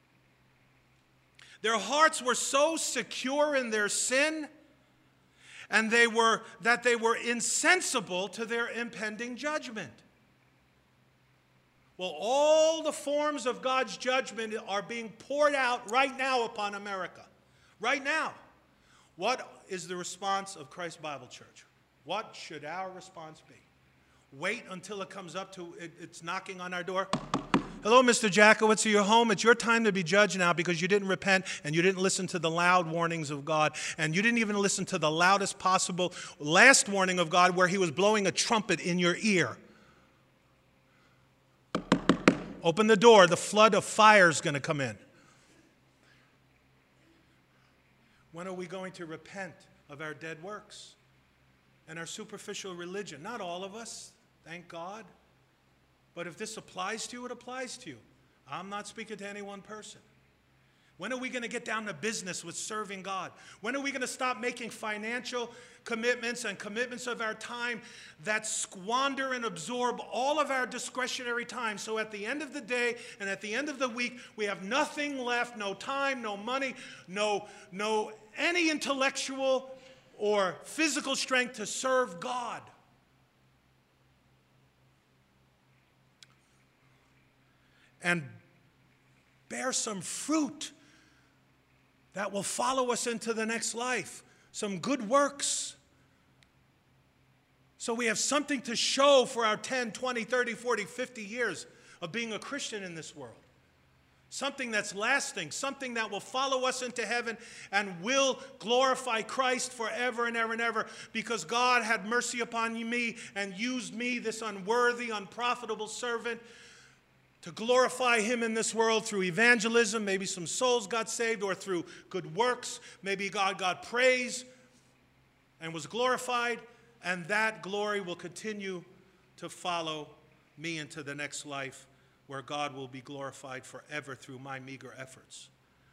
Their hearts were so secure in their sin and that they were insensible to their impending judgment. Well, all the forms of God's judgment are being poured out right now upon America. Right now. What is the response of Christ Bible Church? What should our response be? Wait until it comes up to, it's knocking on our door. Hello, Mr. Jackowitz, are you home? It's your time to be judged now because you didn't repent and you didn't listen to the loud warnings of God. And you didn't even listen to the loudest possible last warning of God where he was blowing a trumpet in your ear. Open the door. The flood of fire is going to come in. When are we going to repent of our dead works and our superficial religion? Not all of us, thank God. But if this applies to you, it applies to you. I'm not speaking to any one person. When are we going to get down to business with serving God? When are we going to stop making financial commitments and commitments of our time that squander and absorb all of our discretionary time? So at the end of the day and at the end of the week, we have nothing left, no time, no money, no any intellectual or physical strength to serve God. And bear some fruit that will follow us into the next life. Some good works. So we have something to show for our 10, 20, 30, 40, 50 years of being a Christian in this world. Something that's lasting, something that will follow us into heaven and will glorify Christ forever and ever and ever, because God had mercy upon me and used me, this unworthy, unprofitable servant, to glorify him in this world through evangelism. Maybe some souls got saved, or through good works. Maybe God got praise and was glorified, and that glory will continue to follow me into the next life, where God will be glorified forever through my meager efforts.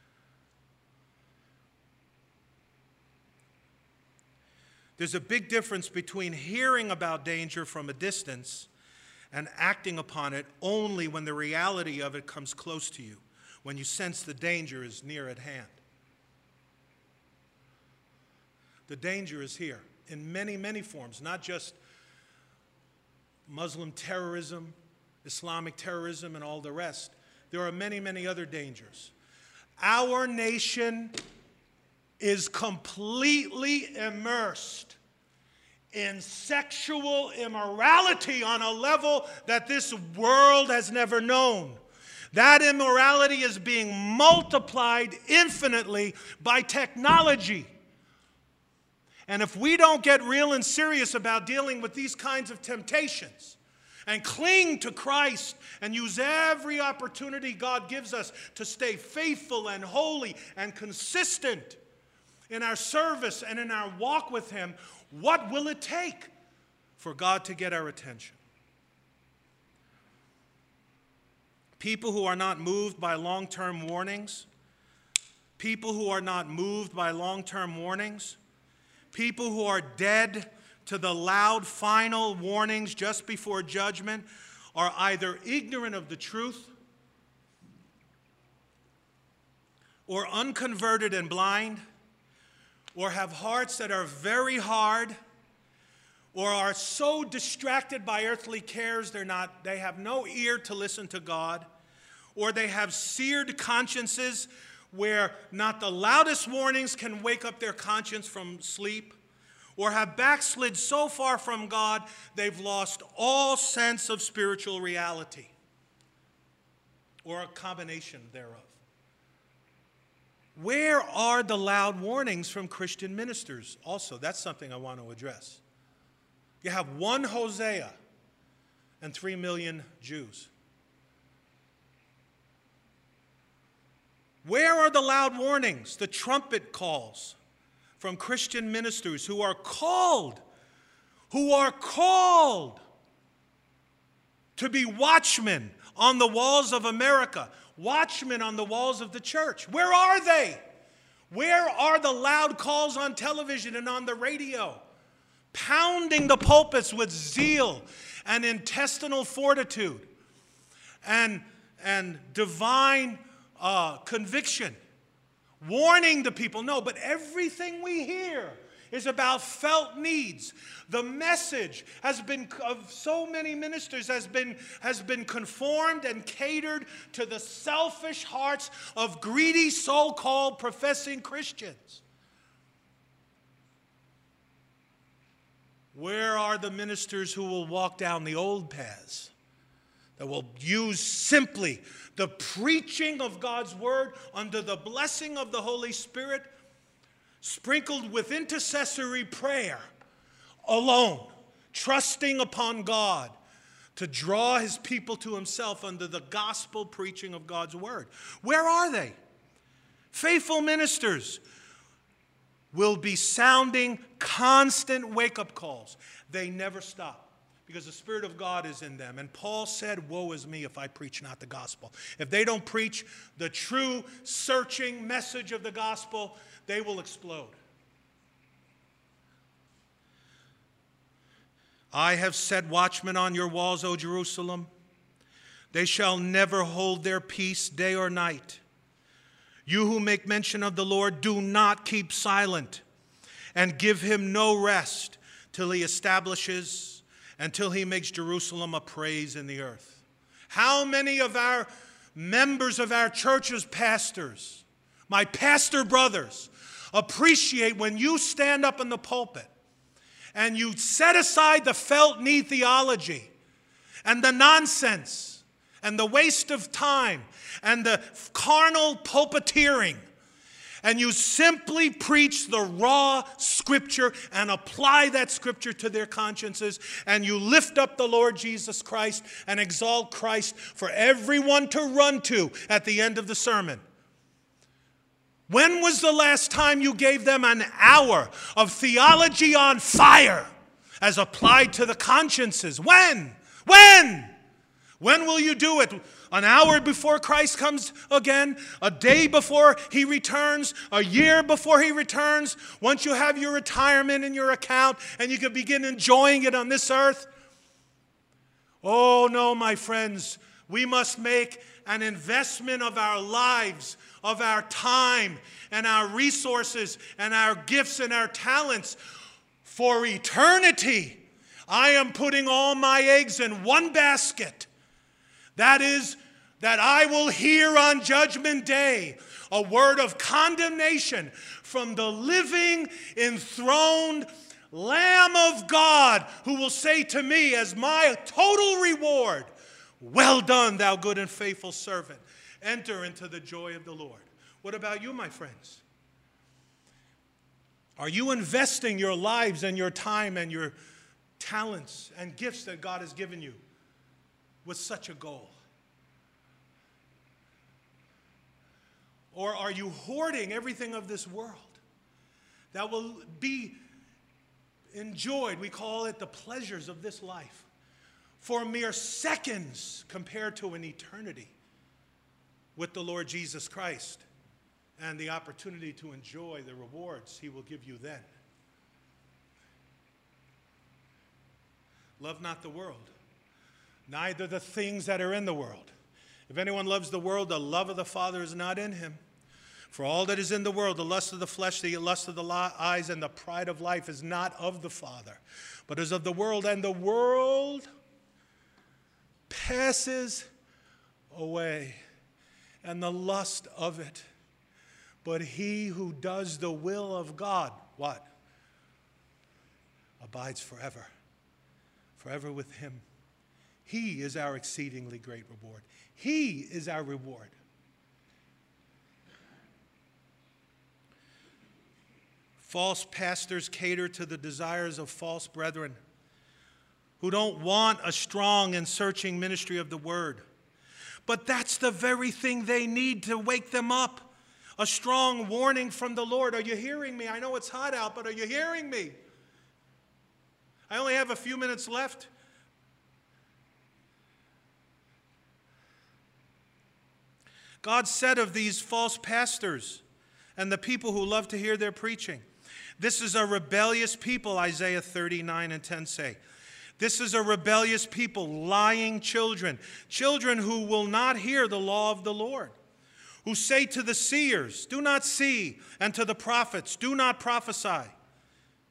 There's a big difference between hearing about danger from a distance and acting upon it only when the reality of it comes close to you, when you sense the danger is near at hand. The danger is here in many, many forms, not just Muslim terrorism, Islamic terrorism, and all the rest. There are many, many other dangers. Our nation is completely immersed in sexual immorality on a level that this world has never known. That immorality is being multiplied infinitely by technology. And if we don't get real and serious about dealing with these kinds of temptations and cling to Christ and use every opportunity God gives us to stay faithful and holy and consistent in our service and in our walk with him, what will it take for God to get our attention? People who are not moved by long-term warnings, people who are not moved by long-term warnings, people who are dead to the loud final warnings just before judgment are either ignorant of the truth or unconverted and blind, or have hearts that are very hard, or are so distracted by earthly cares they have no ear to listen to God, or they have seared consciences where not the loudest warnings can wake up their conscience from sleep, or have backslid so far from God they've lost all sense of spiritual reality, or a combination thereof. Where are the loud warnings from Christian ministers? Also, that's something I want to address. You have one Hosea and 3 million Jews. Where are the loud warnings, the trumpet calls from Christian ministers who are called to be watchmen on the walls of America, watchmen on the walls of the church? Where are they? Where are the loud calls on television and on the radio, pounding the pulpits with zeal and intestinal fortitude and divine conviction, warning the people? No, but everything we hear is about felt needs. The message of so many ministers has been conformed and catered to the selfish hearts of greedy so-called professing Christians. Where are the ministers who will walk down the old paths, that will use simply the preaching of God's word under the blessing of the Holy Spirit, sprinkled with intercessory prayer alone, trusting upon God to draw his people to himself under the gospel preaching of God's word? Where are they? Faithful ministers will be sounding constant wake-up calls. They never stop because the Spirit of God is in them. And Paul said, woe is me if I preach not the gospel. If they don't preach the true searching message of the gospel, they will explode. I have set watchmen on your walls, O Jerusalem. They shall never hold their peace day or night. You who make mention of the Lord, do not keep silent, and give him no rest till he establishes, until he makes Jerusalem a praise in the earth. How many of our members of our churches, pastors, my pastor brothers, appreciate when you stand up in the pulpit and you set aside the felt need theology and the nonsense and the waste of time and the carnal pulpiteering, and you simply preach the raw scripture and apply that scripture to their consciences, and you lift up the Lord Jesus Christ and exalt Christ for everyone to run to at the end of the sermon. When was the last time you gave them an hour of theology on fire as applied to the consciences? When? When will you do it? An hour before Christ comes again? A day before he returns? A year before he returns? Once you have your retirement in your account and you can begin enjoying it on this earth? Oh no, my friends. We must make an investment of our lives, of our time and our resources and our gifts and our talents for eternity. I am putting all my eggs in one basket. That is, that I will hear on Judgment Day a word of condemnation from the living, enthroned Lamb of God, who will say to me as my total reward, well done, thou good and faithful servant. Enter into the joy of the Lord. What about you, my friends? Are you investing your lives and your time and your talents and gifts that God has given you with such a goal? Or are you hoarding everything of this world that will be enjoyed? We call it the pleasures of this life for mere seconds compared to an eternity with the Lord Jesus Christ and the opportunity to enjoy the rewards he will give you then. Love not the world, neither the things that are in the world. If anyone loves the world, the love of the Father is not in him. For all that is in the world, the lust of the flesh, the lust of the eyes, and the pride of life is not of the Father, but is of the world. And the world passes away, and the lust of it. But he who does the will of God, what? Abides forever. Forever with him. He is our exceedingly great reward. He is our reward. False pastors cater to the desires of false brethren who don't want a strong and searching ministry of the word. But that's the very thing they need to wake them up. A strong warning from the Lord. Are you hearing me? I know it's hot out, but are you hearing me? I only have a few minutes left. God said of these false pastors and the people who love to hear their preaching, this is a rebellious people, Isaiah 39:10 say. This is a rebellious people, lying children, children who will not hear the law of the Lord, who say to the seers, do not see, and to the prophets, do not prophesy.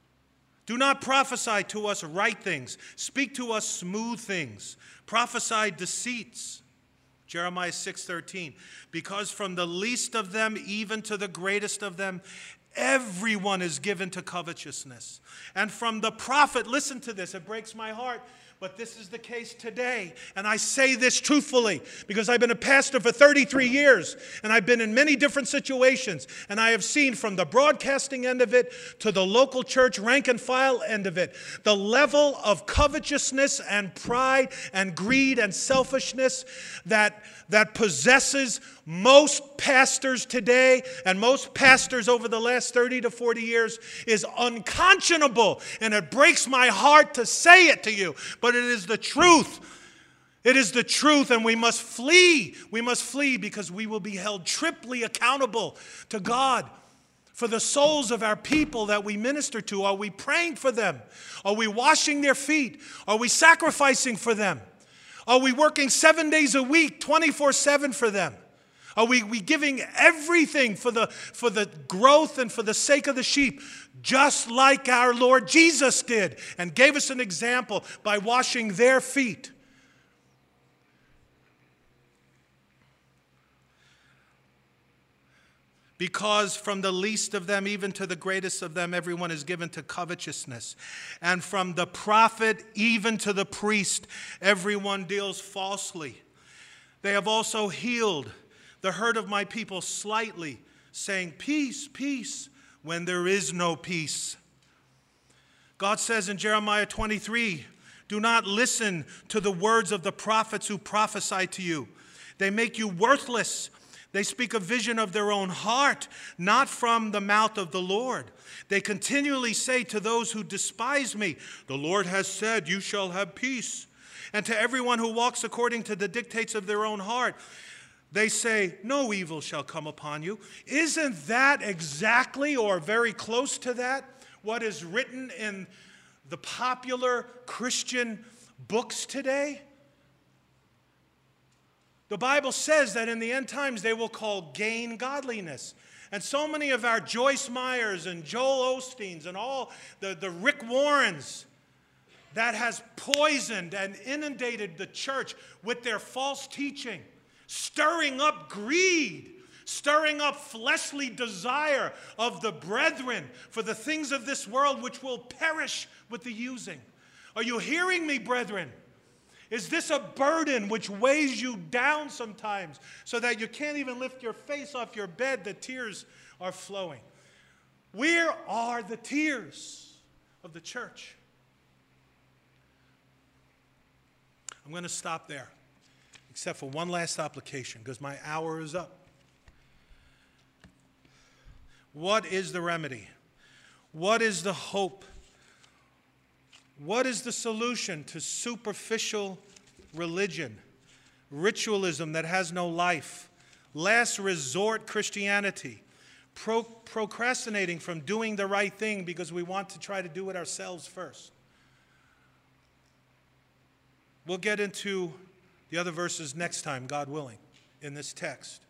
Do not prophesy to us right things. Speak to us smooth things. Prophesy deceits. Jeremiah 6:13. Because from the least of them even to the greatest of them, everyone is given to covetousness. And from the prophet, listen to this, it breaks my heart, but this is the case today. And I say this truthfully because I've been a pastor for 33 years and I've been in many different situations. And I have seen from the broadcasting end of it to the local church rank and file end of it, the level of covetousness and pride and greed and selfishness that possesses most pastors today and most pastors over the last 30 to 40 years is unconscionable. And it breaks my heart to say it to you, but it is the truth. It is the truth, and we must flee. We must flee because we will be held triply accountable to God for the souls of our people that we minister to. Are we praying for them? Are we washing their feet? Are we sacrificing for them? Are we working 7 days a week, 24/7 for them? Are we giving everything for the growth and for the sake of the sheep, just like our Lord Jesus did and gave us an example by washing their feet? Because from the least of them, even to the greatest of them, everyone is given to covetousness. And from the prophet, even to the priest, everyone deals falsely. They have also healed the hurt of my people slightly, saying, peace, peace, when there is no peace. God says in Jeremiah 23, do not listen to the words of the prophets who prophesy to you. They make you worthless. They speak a vision of their own heart, not from the mouth of the Lord. They continually say to those who despise me, the Lord has said, you shall have peace. And to everyone who walks according to the dictates of their own heart, they say, no evil shall come upon you. Isn't that exactly, or very close to that, what is written in the popular Christian books today? The Bible says that in the end times they will call gain godliness. And so many of our Joyce Meyers and Joel Osteens and all the Rick Warrens that has poisoned and inundated the church with their false teaching, stirring up greed, stirring up fleshly desire of the brethren for the things of this world which will perish with the using. Are you hearing me, brethren? Is this a burden which weighs you down sometimes so that you can't even lift your face off your bed? The tears are flowing. Where are the tears of the church? I'm going to stop there, except for one last application, because my hour is up. What is the remedy? What is the hope? What is the solution to superficial religion, ritualism that has no life, last resort Christianity, procrastinating from doing the right thing because we want to try to do it ourselves first? We'll get into the other verses next time, God willing, in this text.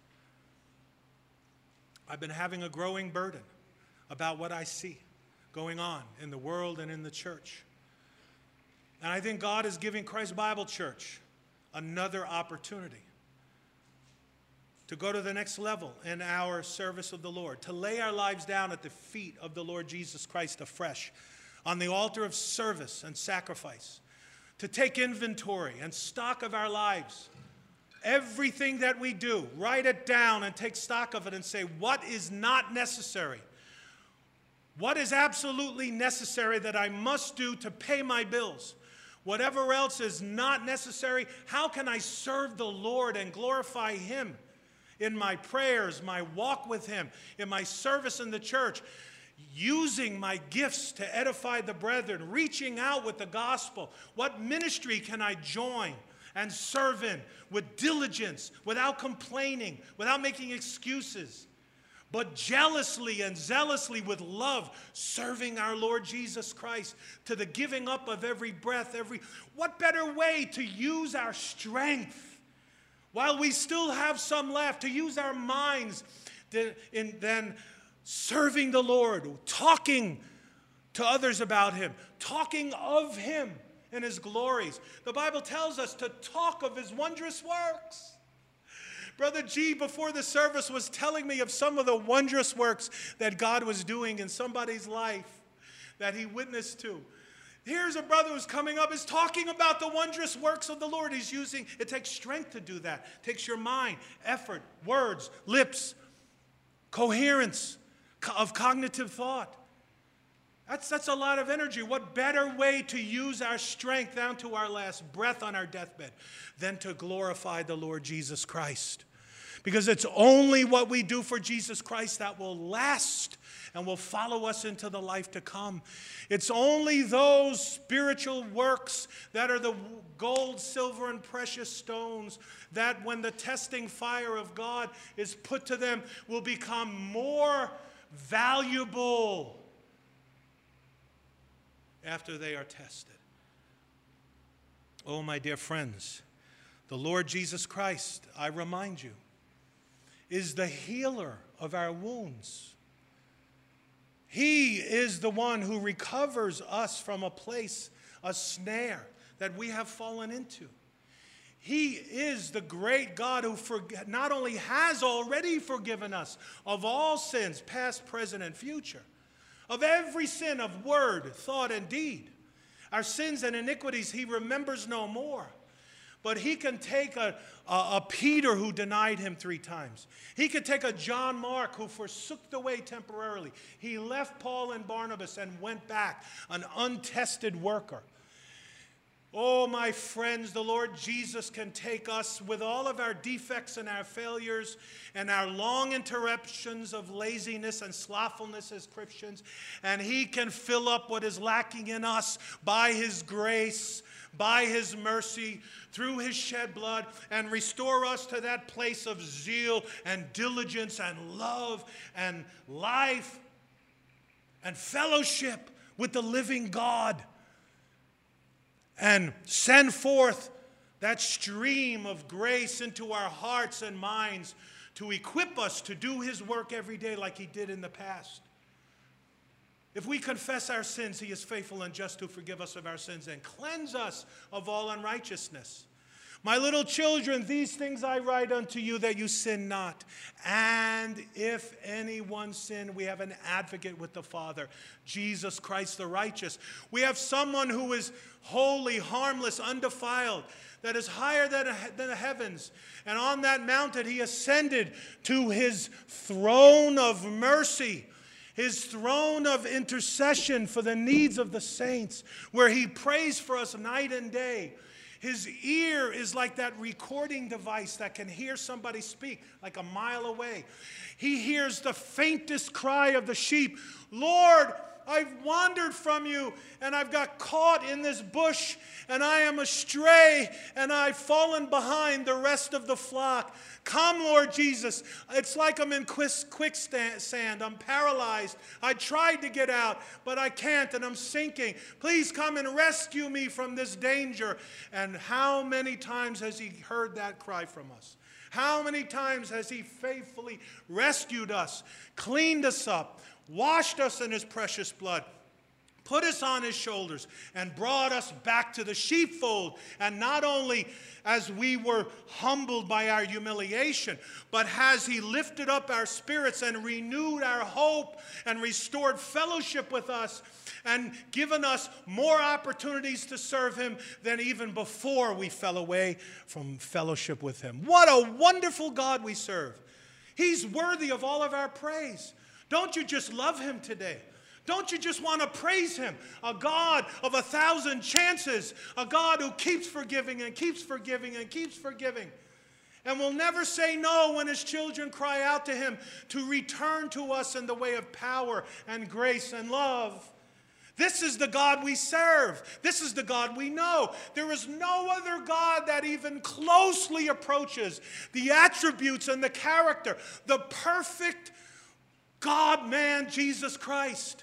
I've been having a growing burden about what I see going on in the world and in the church. And I think God is giving Christ Bible Church another opportunity to go to the next level in our service of the Lord, to lay our lives down at the feet of the Lord Jesus Christ afresh on the altar of service and sacrifice, to take inventory and stock of our lives. Everything that we do, write it down and take stock of it and say, what is not necessary? What is absolutely necessary that I must do to pay my bills? Whatever else is not necessary, how can I serve the Lord and glorify Him in my prayers, my walk with Him, in my service in the church, using my gifts to edify the brethren, reaching out with the gospel? What ministry can I join and serve in with diligence, without complaining, without making excuses, but jealously and zealously with love, serving our Lord Jesus Christ to the giving up of every breath, what better way to use our strength while we still have some left, to use our minds than serving the Lord, talking to others about him, talking of him and his glories. The Bible tells us to talk of his wondrous works. Brother G, before the service, was telling me of some of the wondrous works that God was doing in somebody's life that he witnessed to. Here's a brother who's coming up, is talking about the wondrous works of the Lord. He's using, it takes strength to do that. It takes your mind, effort, words, lips, coherence of cognitive thought. That's a lot of energy. What better way to use our strength down to our last breath on our deathbed than to glorify the Lord Jesus Christ? Because it's only what we do for Jesus Christ that will last and will follow us into the life to come. It's only those spiritual works that are the gold, silver, and precious stones that when the testing fire of God is put to them will become more valuable after they are tested. Oh, my dear friends, the Lord Jesus Christ, I remind you, is the healer of our wounds. He is the one who recovers us from a place, a snare that we have fallen into. He is the great God who not only has already forgiven us of all sins, past, present, and future, of every sin of word, thought, and deed. Our sins and iniquities he remembers no more. But he can take a Peter who denied him 3 times. He could take a John Mark who forsook the way temporarily. He left Paul and Barnabas and went back, an untested worker. Oh, my friends, the Lord Jesus can take us with all of our defects and our failures and our long interruptions of laziness and slothfulness as Christians, and he can fill up what is lacking in us by his grace, by his mercy, through his shed blood, and restore us to that place of zeal and diligence and love and life and fellowship with the living God, and send forth that stream of grace into our hearts and minds to equip us to do his work every day like he did in the past. If we confess our sins, he is faithful and just to forgive us of our sins and cleanse us of all unrighteousness. My little children, these things I write unto you, that you sin not. And if anyone sin, we have an advocate with the Father, Jesus Christ the righteous. We have someone who is holy, harmless, undefiled, that is higher than the heavens. And on that mountain he ascended to his throne of mercy, his throne of intercession for the needs of the saints, where he prays for us night and day. His ear is like that recording device that can hear somebody speak like a mile away. He hears the faintest cry of the sheep. Lord, I've wandered from you, and I've got caught in this bush, and I am astray, and I've fallen behind the rest of the flock. Come, Lord Jesus. It's like I'm in quicksand. I'm paralyzed. I tried to get out, but I can't, and I'm sinking. Please come and rescue me from this danger. And how many times has he heard that cry from us? How many times has he faithfully rescued us, cleaned us up, washed us in his precious blood, put us on his shoulders, and brought us back to the sheepfold. And not only as we were humbled by our humiliation, but has he lifted up our spirits and renewed our hope and restored fellowship with us and given us more opportunities to serve him than even before we fell away from fellowship with him. What a wonderful God we serve. He's worthy of all of our praise. Don't you just love him today? Don't you just want to praise him? A God of 1,000 chances. A God who keeps forgiving and keeps forgiving and keeps forgiving. And will never say no when his children cry out to him to return to us in the way of power and grace and love. This is the God we serve. This is the God we know. There is no other God that even closely approaches the attributes and the character, the perfect God-man, Jesus Christ.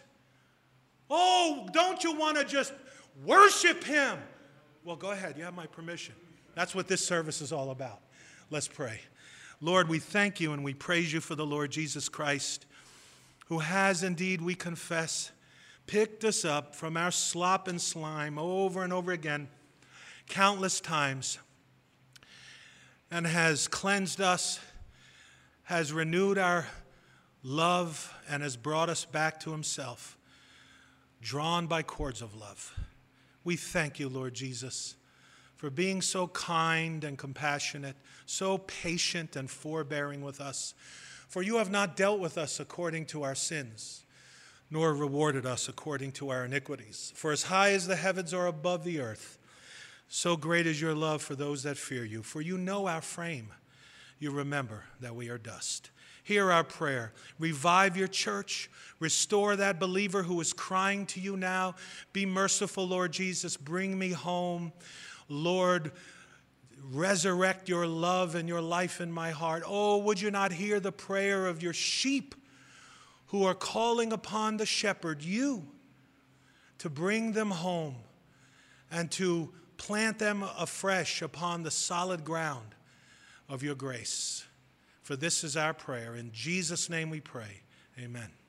Oh, don't you want to just worship him? Well, go ahead. You have my permission. That's what this service is all about. Let's pray. Lord, we thank you and we praise you for the Lord Jesus Christ, who has indeed, we confess, picked us up from our slop and slime over and over again, countless times, and has cleansed us, has renewed our love, and has brought us back to himself, drawn by cords of love. We thank you, Lord Jesus, for being so kind and compassionate, so patient and forbearing with us. For you have not dealt with us according to our sins, nor rewarded us according to our iniquities. For as high as the heavens are above the earth, so great is your love for those that fear you. For you know our frame. You remember that we are dust. Hear our prayer. Revive your church. Restore that believer who is crying to you now. Be merciful, Lord Jesus. Bring me home. Lord, resurrect your love and your life in my heart. Oh, would you not hear the prayer of your sheep who are calling upon the shepherd, you, to bring them home and to plant them afresh upon the solid ground of your grace. For this is our prayer. In Jesus' name we pray. Amen.